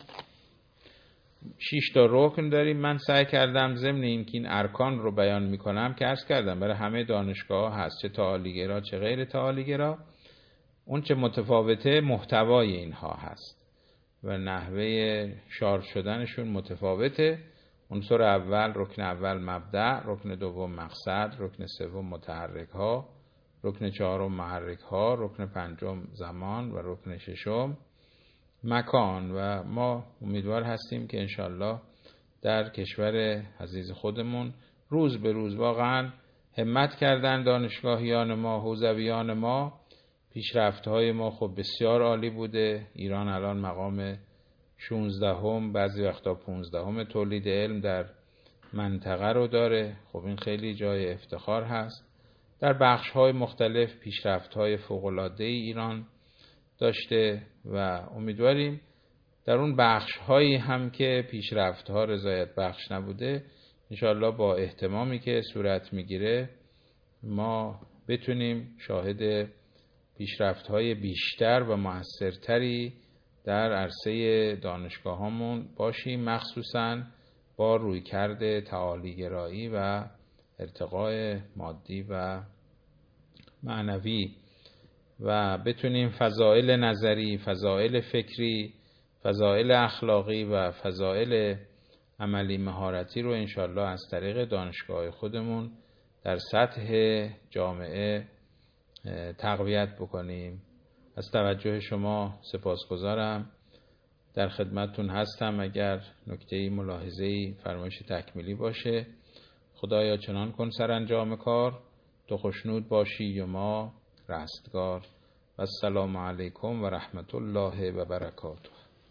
6 رکن داریم. من سعی کردم ضمن این که این ارکان رو بیان میکنم که عرض کردم برای همه دانشگاه هست، چه تعالی‌گرا چه غیر تعالی‌گرا. اون چه متفاوته محتوای اینها هست و نحوه شارژ شدنشون متفاوته. عنصر اول، رکن اول مبدأ، رکن دوم مقصد، رکن سوم متحرک ها، رکن چهارم محرک ها، رکن پنجم زمان و رکن ششم مکان. و ما امیدوار هستیم که انشالله در کشور عزیز خودمون روز به روز واقعا همت کردن دانشگاهیان ما، حوزویان ما. پیشرفت‌های ما خب بسیار عالی بوده. ایران الان مقام 16 بعضی وقتا 15 تولید علم در منطقه رو داره. خب این خیلی جای افتخار هست. در بخش‌های مختلف پیشرفت‌های فوق‌العاده ایران داشته و امیدواریم در اون بخش‌هایی هم که پیشرفت‌ها رضایت بخش نبوده انشاءالله با اهتمامی که صورت میگیره ما بتونیم شاهد پیشرفت‌های بیشتر و موثرتری در عرصه دانشگاهامون باشیم، مخصوصاً با رویکرد تعالی‌گرایی و ارتقاء مادی و معنوی و بتونیم فضائل نظری، فضائل فکری، فضائل اخلاقی و فضائل عملی مهارتی رو انشالله از طریق دانشگاه خودمون در سطح جامعه تقویت بکنیم. از توجه شما سپاسگزارم. در خدمتتون هستم. اگر نکته‌ای ملاحظه‌ای فرمایش تکمیلی باشه خدایا چنان کن سرانجام کار تو خوشنود باشی و ما رستگار. و السلام علیکم و رحمت الله و برکاته.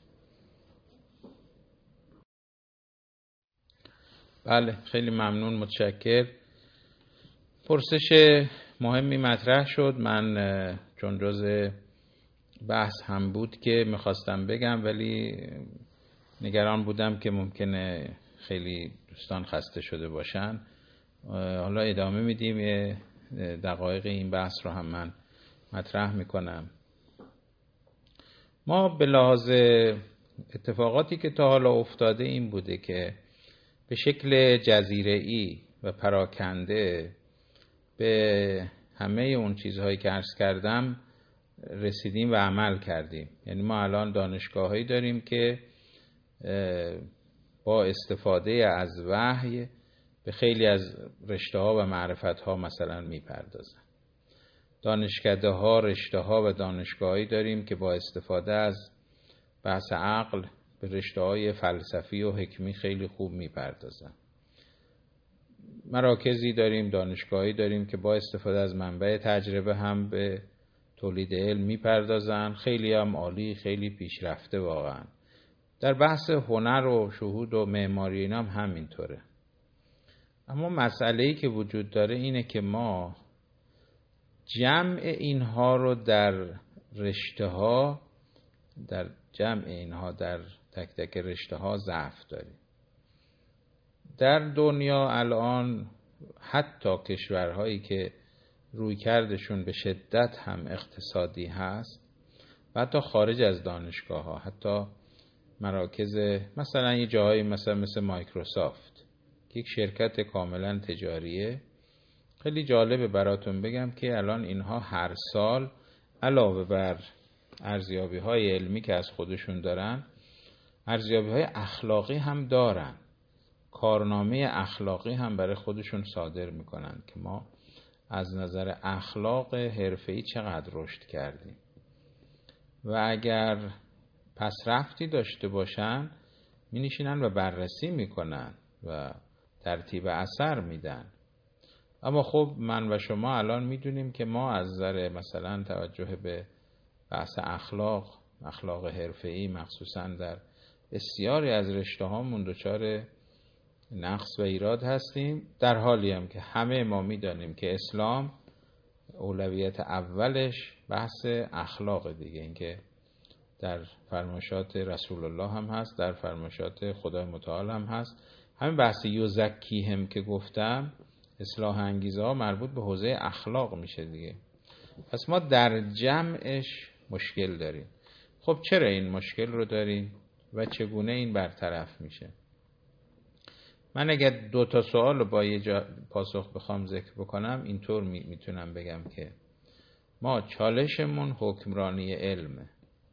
بله خیلی ممنون، متشکر. پرسش مهمی مطرح شد. من چون جز بحث هم بود که میخواستم بگم ولی نگران بودم که ممکنه خیلی دوستان خسته شده باشن. حالا ادامه میدیم، دقایق این بحث رو هم من مطرح میکنم. ما به لحاظ اتفاقاتی که تا حالا افتاده این بوده که به شکل جزیره‌ای و پراکنده به همه اون چیزهایی که عرض کردم رسیدیم و عمل کردیم. یعنی ما الان دانشگاهایی داریم که با استفاده از وحی به خیلی از رشته‌ها و معرفت‌ها مثلا میپردازن. دانشکده‌ها، رشته‌ها و دانشگاهایی داریم که با استفاده از بحث عقل به رشته‌های فلسفی و حکمی خیلی خوب میپردازن. مراکزی داریم، دانشگاهی داریم که با استفاده از منبع تجربه هم به تولید علم میپردازن. خیلی هم عالی، خیلی پیشرفته واقعا. در بحث هنر و شهود و معماری اینا هم همینطوره. اما مسئله‌ای که وجود داره اینه که ما جمع اینها رو در رشته‌ها، در جمع اینها در تک تک رشته‌ها ضعف داریم. در دنیا الان حتی کشورهایی که رویکردشون به شدت هم اقتصادی هست و حتی خارج از دانشگاه‌ها، حتی مراکز مثلا یه جاهایی مثل مایکروسافت که یک شرکت کاملا تجاریه، خیلی جالبه براتون بگم که الان اینها هر سال علاوه بر ارزیابی‌های علمی که از خودشون دارن، ارزیابی‌های اخلاقی هم دارن. کارنامه اخلاقی هم برای خودشون صادر میکنن که ما از نظر اخلاق حرفه‌ای چقدر رشد کردیم و اگر پس رفتی داشته باشن می نشینن و بررسی میکنن و ترتیب اثر میدن. اما خب من و شما الان میدونیم که ما از نظر مثلا توجه به بحث اخلاق حرفه‌ای مخصوصا در بسیاری از رشته هامون دچار نقص و ایراد هستیم، در حالی هم که همه ما میدانیم که اسلام اولویت اولش بحث اخلاق دیگه. این که در فرمایشات رسول الله هم هست، در فرمایشات خدای متعال هم هست. همین بحث یزکیهم که گفتم، اصلاح انگیزه ها مربوط به حوزه اخلاق میشه دیگه. پس ما در جمعش مشکل داریم. خب چرا این مشکل رو داریم و چگونه این برطرف میشه؟ من اگر 2 سوال رو با یه پاسخ بخوام ذکر بکنم اینطور میتونم بگم که ما چالشمون حکمرانی علمه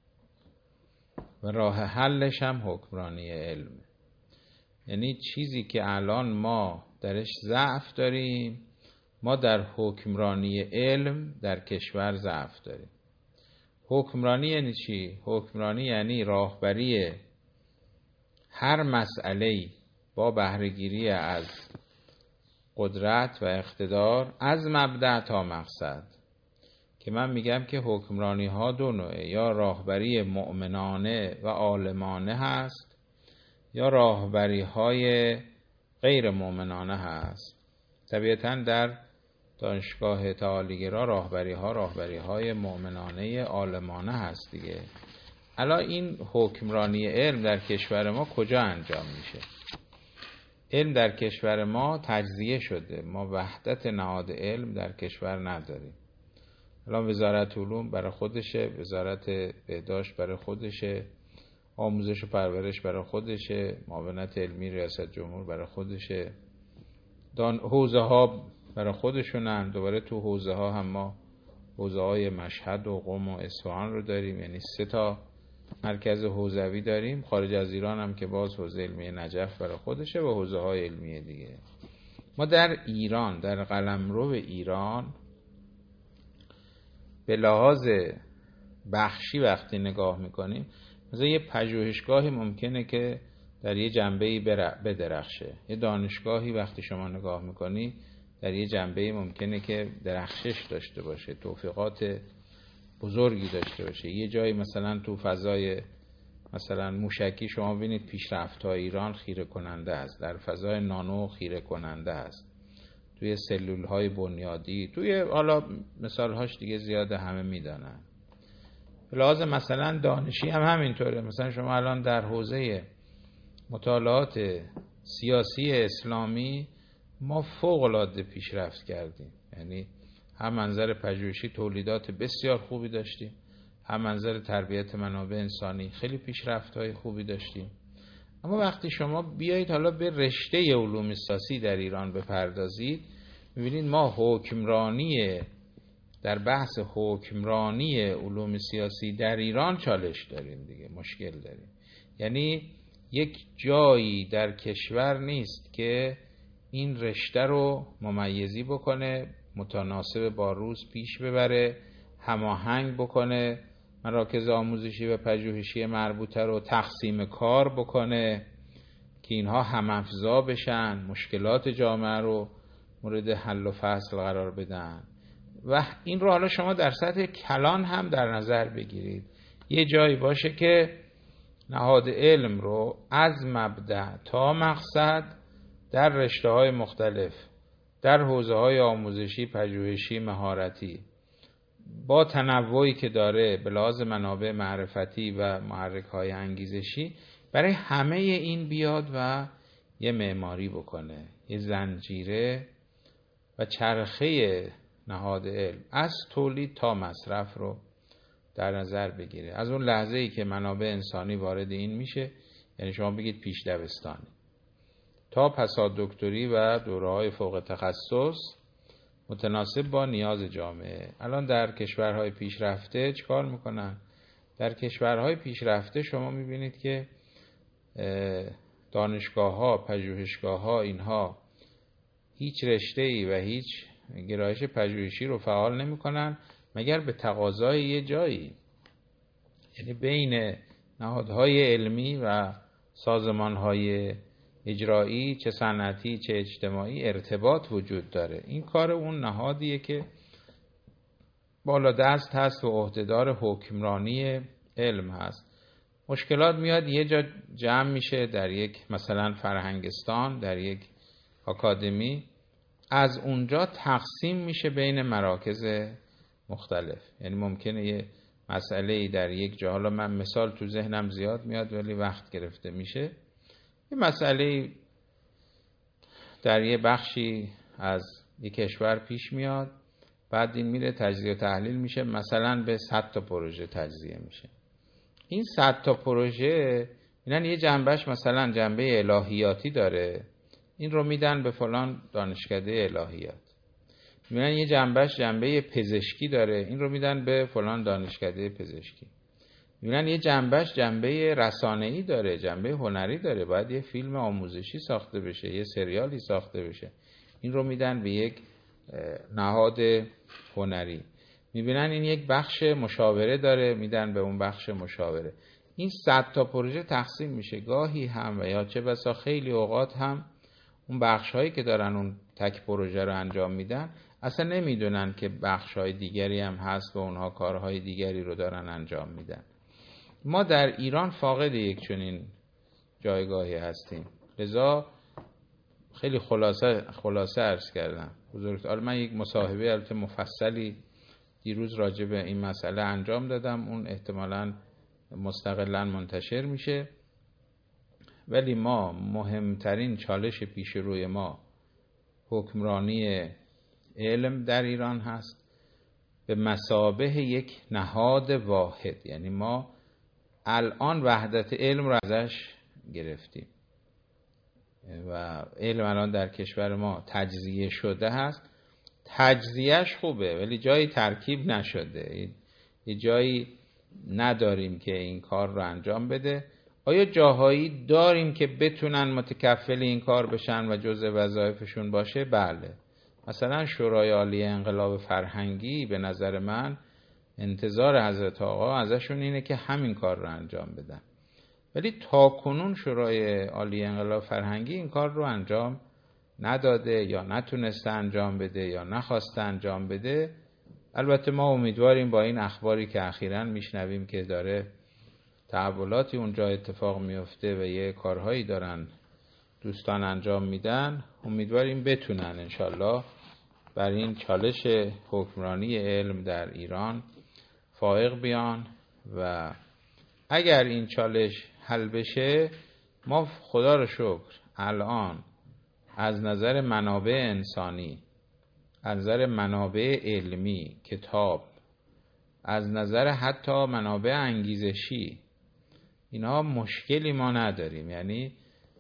و راه حلش هم حکمرانی علمه. یعنی چیزی که الان ما درش ضعف داریم، ما در حکمرانی علم در کشور ضعف داریم. حکمرانی یعنی چی؟ حکمرانی یعنی راهبری هر مسئله‌ای با بهره‌گیری از قدرت و اقتدار از مبدأ تا مقصد، که من میگم که حکمرانی ها 2 نوعه، یا راهبری مؤمنانه و عالمانه هست یا راهبری های غیر مؤمنانه هست. طبیعتاً در دانشگاه تعالی‌گرا راهبری‌های مؤمنانه عالمانه هست دیگه. الان این حکمرانی علم در کشور ما کجا انجام میشه؟ علم در کشور ما تجزیه شده. ما وحدت نهاد علم در کشور نداریم. الان وزارت علوم برای خودشه، وزارت بهداشت برای خودشه، آموزش و پرورش برای خودشه، معاونت علمی ریاست جمهور برای خودشه، حوزه ها برای خودشونن. دوباره تو حوزه ها هم ما حوزه های مشهد و قم و اصفهان رو داریم، یعنی 3 مرکز حوزوی داریم. خارج از ایران هم که باز حوزه علمی نجف برای خودشه و حوزه های علمی دیگه. ما در ایران، در قلمرو ایران، به لحاظ بخشی وقتی نگاه میکنیم، مثلا یه پژوهشگاهی ممکنه که در یه جنبه‌ای بدرخشه، یه دانشگاهی وقتی شما نگاه میکنی در یه جنبه‌ای ممکنه که درخشش داشته باشه، توفیقات بزرگی داشته باشه. یه جایی مثلا تو فضای مثلا موشکی شما ببینید پیشرفت‌های ایران خیره کننده است، در فضای نانو خیره کننده است، توی سلول‌های بنیادی، توی حالا مثال‌هاش دیگه زیاده، همه میدانن. لازم مثلا دانشی هم همینطوره. مثلا شما الان در حوزه مطالعات سیاسی اسلامی ما فوق‌العاده پیشرفت کردیم، یعنی هم منظر پژوهشی تولیدات بسیار خوبی داشتیم، هم منظر تربیت منابع انسانی خیلی پیشرفت‌های خوبی داشتیم. اما وقتی شما بیایید حالا به رشته علوم سیاسی در ایران بپردازید، می‌بینید ما حکمرانی، در بحث حکمرانی علوم سیاسی در ایران چالش داریم دیگه، مشکل داریم. یعنی یک جایی در کشور نیست که این رشته رو ممیزی بکنه، متناسب با روز پیش ببره، هماهنگ بکنه، مراکز آموزشی و پژوهشی مربوطه رو تقسیم کار بکنه که اینها هم‌افزا بشن، مشکلات جامعه رو مورد حل و فصل قرار بدن. و این رو حالا شما در سطح کلان هم در نظر بگیرید، یه جایی باشه که نهاد علم رو از مبدأ تا مقصد در رشته‌های مختلف، در حوزه‌های آموزشی، پژوهشی، مهارتی، با تنوعی که داره به لحاظ منابع معرفتی و محرک‌های انگیزشی، برای همه این بیاد و یه معماری بکنه، یه زنجیره و چرخه نهاد علم از تولید تا مصرف رو در نظر بگیره. از اون لحظه‌ای که منابع انسانی وارد این میشه، یعنی شما بگید پیش دبستانی، تا پسادکتری و دوره‌های فوق تخصص متناسب با نیاز جامعه. الان در کشورهای پیشرفته چیکار میکنن؟ در کشورهای پیشرفته شما میبینید که دانشگاه‌ها، پژوهشگاه‌ها، اینها هیچ رشته‌ای و هیچ گرایش پژوهشی رو فعال نمی‌کنن مگر به تقاضای یه جایی. یعنی بین نهادهای علمی و سازمانهای اجرایی، چه صنعتی چه اجتماعی، ارتباط وجود داره. این کار اون نهادیه که بالا دست هست و عهدهدار حکمرانی علم هست. مشکلات میاد یه جا جمع میشه در یک مثلا فرهنگستان، در یک آکادمی، از اونجا تقسیم میشه بین مراکز مختلف. یعنی ممکنه یه مسئله‌ای در یک جا، حالا من مثال تو ذهنم زیاد میاد ولی وقت گرفته میشه، یه مسئله‌ای در یه بخشی از یک کشور پیش میاد، بعد این میره تجزیه و تحلیل میشه، مثلا به 100 تا پروژه تجزیه میشه. این 100 تا پروژه اینن یه جنبهش مثلا جنبه الهیاتی داره، این رو میدن به فلان دانشکده الهیات. میبینن یه جنبهش جنبه پزشکی داره، این رو میدن به فلان دانشکده پزشکی. میبینن یه جنبهش جنبه رسانه‌ای داره، جنبه هنری داره، باید یه فیلم آموزشی ساخته بشه، یه سریالی ساخته بشه، این رو میدن به یک نهاد هنری. میبینن این یک بخش مشاوره داره، میدن به اون بخش مشاوره. این 100 تا پروژه تقسیم میشه. گاهی هم و یا چه بسا خیلی اوقات هم اون بخش‌هایی که دارن اون تک پروژه رو انجام میدن اصلا نمیدونن که بخش‌های دیگری هم هست و اونها کارهای دیگری رو دارن انجام میدن. ما در ایران فاقد یک چنین جایگاهی هستیم، لذا خیلی خلاصه عرض کردم بزرگوار. من یک مصاحبه البته مفصلی دیروز راجع به این مسئله انجام دادم، اون احتمالاً مستقلاً منتشر میشه. ولی ما مهمترین چالش پیش روی ما حکمرانی علم در ایران هست به مثابه یک نهاد واحد. یعنی ما الان وحدت علم رو ازش گرفتیم و علم الان در کشور ما تجزیه شده هست. تجزیهش خوبه ولی جایی ترکیب نشده، یه جایی نداریم که این کار رو انجام بده. آیا جاهایی داریم که بتونن متکفل این کار بشن و جزء وظایفشون باشه؟ بله. مثلا شورای عالی انقلاب فرهنگی به نظر من انتظار حضرت آقا ازشون اینه که همین کار رو انجام بدن، ولی تا کنون شورای عالی انقلاب فرهنگی این کار رو انجام نداده یا نتونسته انجام بده یا نخواسته انجام بده. البته ما امیدواریم با این اخباری که اخیراً میشنویم که داره تحولاتی اونجا اتفاق میفته و یه کارهایی دارن دوستان انجام میدن، امیدواریم بتونن انشالله بر این چالش حکمرانی علم در ایران فائق بیان و اگر این چالش حل بشه، ما خدا رو شکر الان از نظر منابع انسانی، از نظر منابع علمی، کتاب، از نظر حتی منابع انگیزشی، اینا مشکلی ما نداریم. یعنی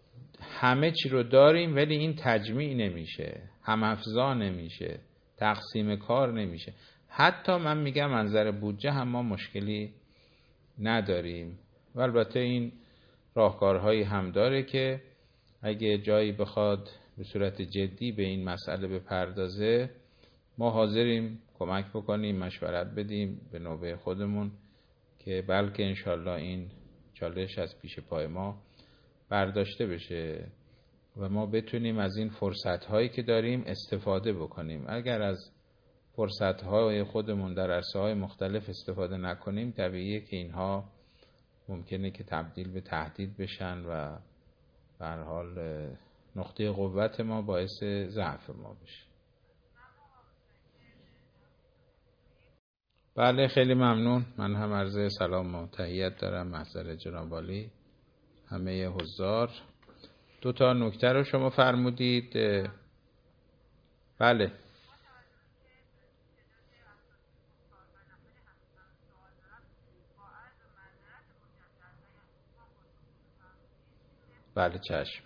همه چی رو داریم ولی این تجمیع نمیشه، هم افزا نمیشه، تقسیم کار نمیشه. حتی من میگم از نظر بودجه هم ما مشکلی نداریم و البته این راهکارهایی هم داره که اگه جایی بخواد به صورت جدی به این مسئله بپردازه، ما حاضریم کمک بکنیم، مشورت بدیم به نوبه خودمون که بلکه انشالله این چالش از پیش پای ما برداشته بشه و ما بتونیم از این فرصت‌هایی که داریم استفاده بکنیم. اگر از فرصت‌های خودمون در عرصه‌های مختلف استفاده نکنیم، طبیعیه که اینها ممکنه که تبدیل به تهدید بشن و به هر حال نقطه قوت ما باعث ضعف ما بشه. بله خیلی ممنون. من هم عرض سلام و تحیت دارم محضر جناب عالی همه حضار. 2 نکته رو شما فرمودید. بله بله چشم.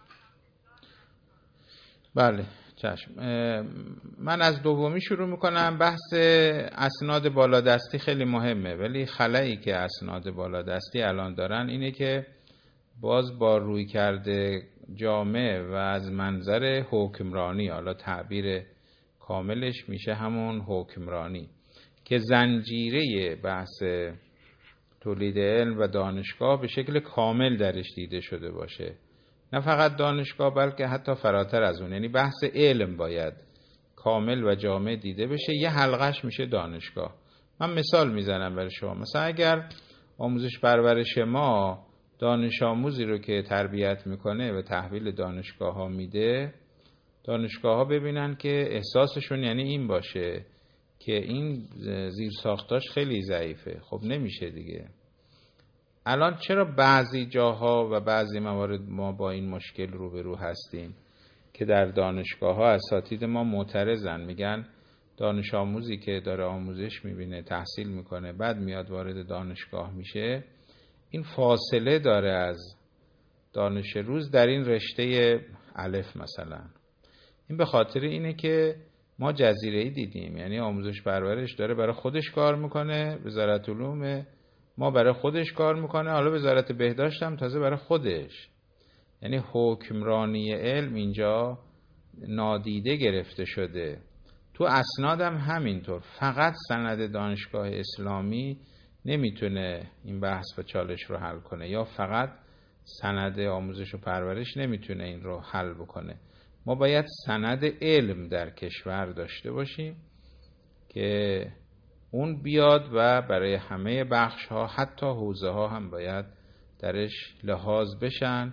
بله چشم. من از دومی شروع میکنم. بحث اسناد بالادستی خیلی مهمه، ولی خلایی که اسناد بالادستی الان دارن اینه که باز با روی کرده جامع و از منظر حکمرانی، حالا تعبیر کاملش میشه همون حکمرانی، که زنجیره بحث تولید علم و دانشگاه به شکل کامل درش دیده شده باشه. نه فقط دانشگاه بلکه حتی فراتر از اون، یعنی بحث علم باید کامل و جامع دیده بشه. یه حلقش میشه دانشگاه. من مثال میزنم برای شما. مثلا اگر آموزش پرورش ما دانش آموزی رو که تربیت میکنه و تحویل دانشگاه ها میده، دانشگاه ها ببینن که احساسشون یعنی این باشه که این زیر ساختاش خیلی ضعیفه، خب نمیشه دیگه. الان چرا بعضی جاها و بعضی موارد ما با این مشکل روبرو هستیم که در دانشگاه ها اساتید ما معترضن، میگن دانش آموزی که داره آموزش میبینه، تحصیل میکنه، بعد میاد وارد دانشگاه میشه، این فاصله داره از دانش روز در این رشته الف مثلا. این به خاطر اینه که ما جزیره‌ای دیدیم، یعنی آموزش پرورش داره برای خودش کار میکنه، وزارت علوم ما برای خودش کار میکنه، حالا وزارت بهداشت هم تازه برای خودش. یعنی حکمرانی علم اینجا نادیده گرفته شده. تو اسناد هم همینطور. فقط سند دانشگاه اسلامی نمیتونه این بحث و چالش رو حل کنه، یا فقط سند آموزش و پرورش نمیتونه این رو حل بکنه. ما باید سند علم در کشور داشته باشیم که اون بیاد و برای همه بخش ها، حتی حوزه ها هم باید درش لحاظ بشن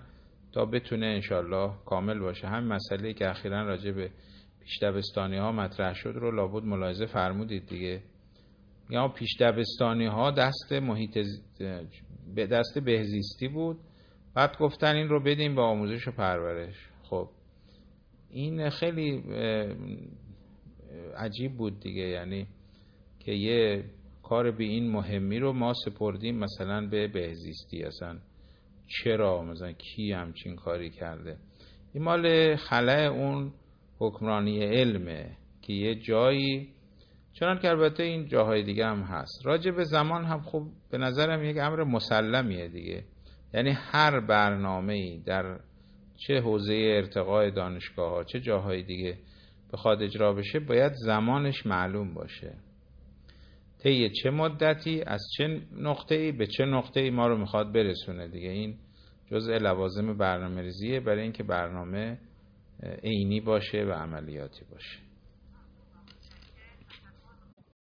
تا بتونه انشالله کامل باشه. هم مسئله که اخیراً راجع به پیش دبستانی ها مطرح شد رو لابد ملاحظه فرمودید دیگه. یا پیش دبستانی ها دست بهزیستی بود، بعد گفتن این رو بدیم به آموزش و پرورش. خب این خیلی عجیب بود دیگه، یعنی که یه کار به این مهمی رو ما سپردیم مثلا به بهزیستی. اصلا چرا؟ مثلا کی همچین کاری کرده؟ این مال خلأ اون حکمرانی علمه که یه جایی، چنان که البته این جاهای دیگه هم هست. راجع به زمان هم خب به نظرم یک امر مسلمیه دیگه، یعنی هر برنامه‌ای در چه حوزه ارتقاء دانشگاه ها چه جاهای دیگه بخواد اجرا بشه باید زمانش معلوم باشه، طی چه مدتی از چه نقطه‌ای به چه نقطه‌ای ما رو میخواد برسونه دیگه. این جزء لوازم برنامه‌ریزیه برای اینکه برنامه عینی باشه و عملیاتی باشه.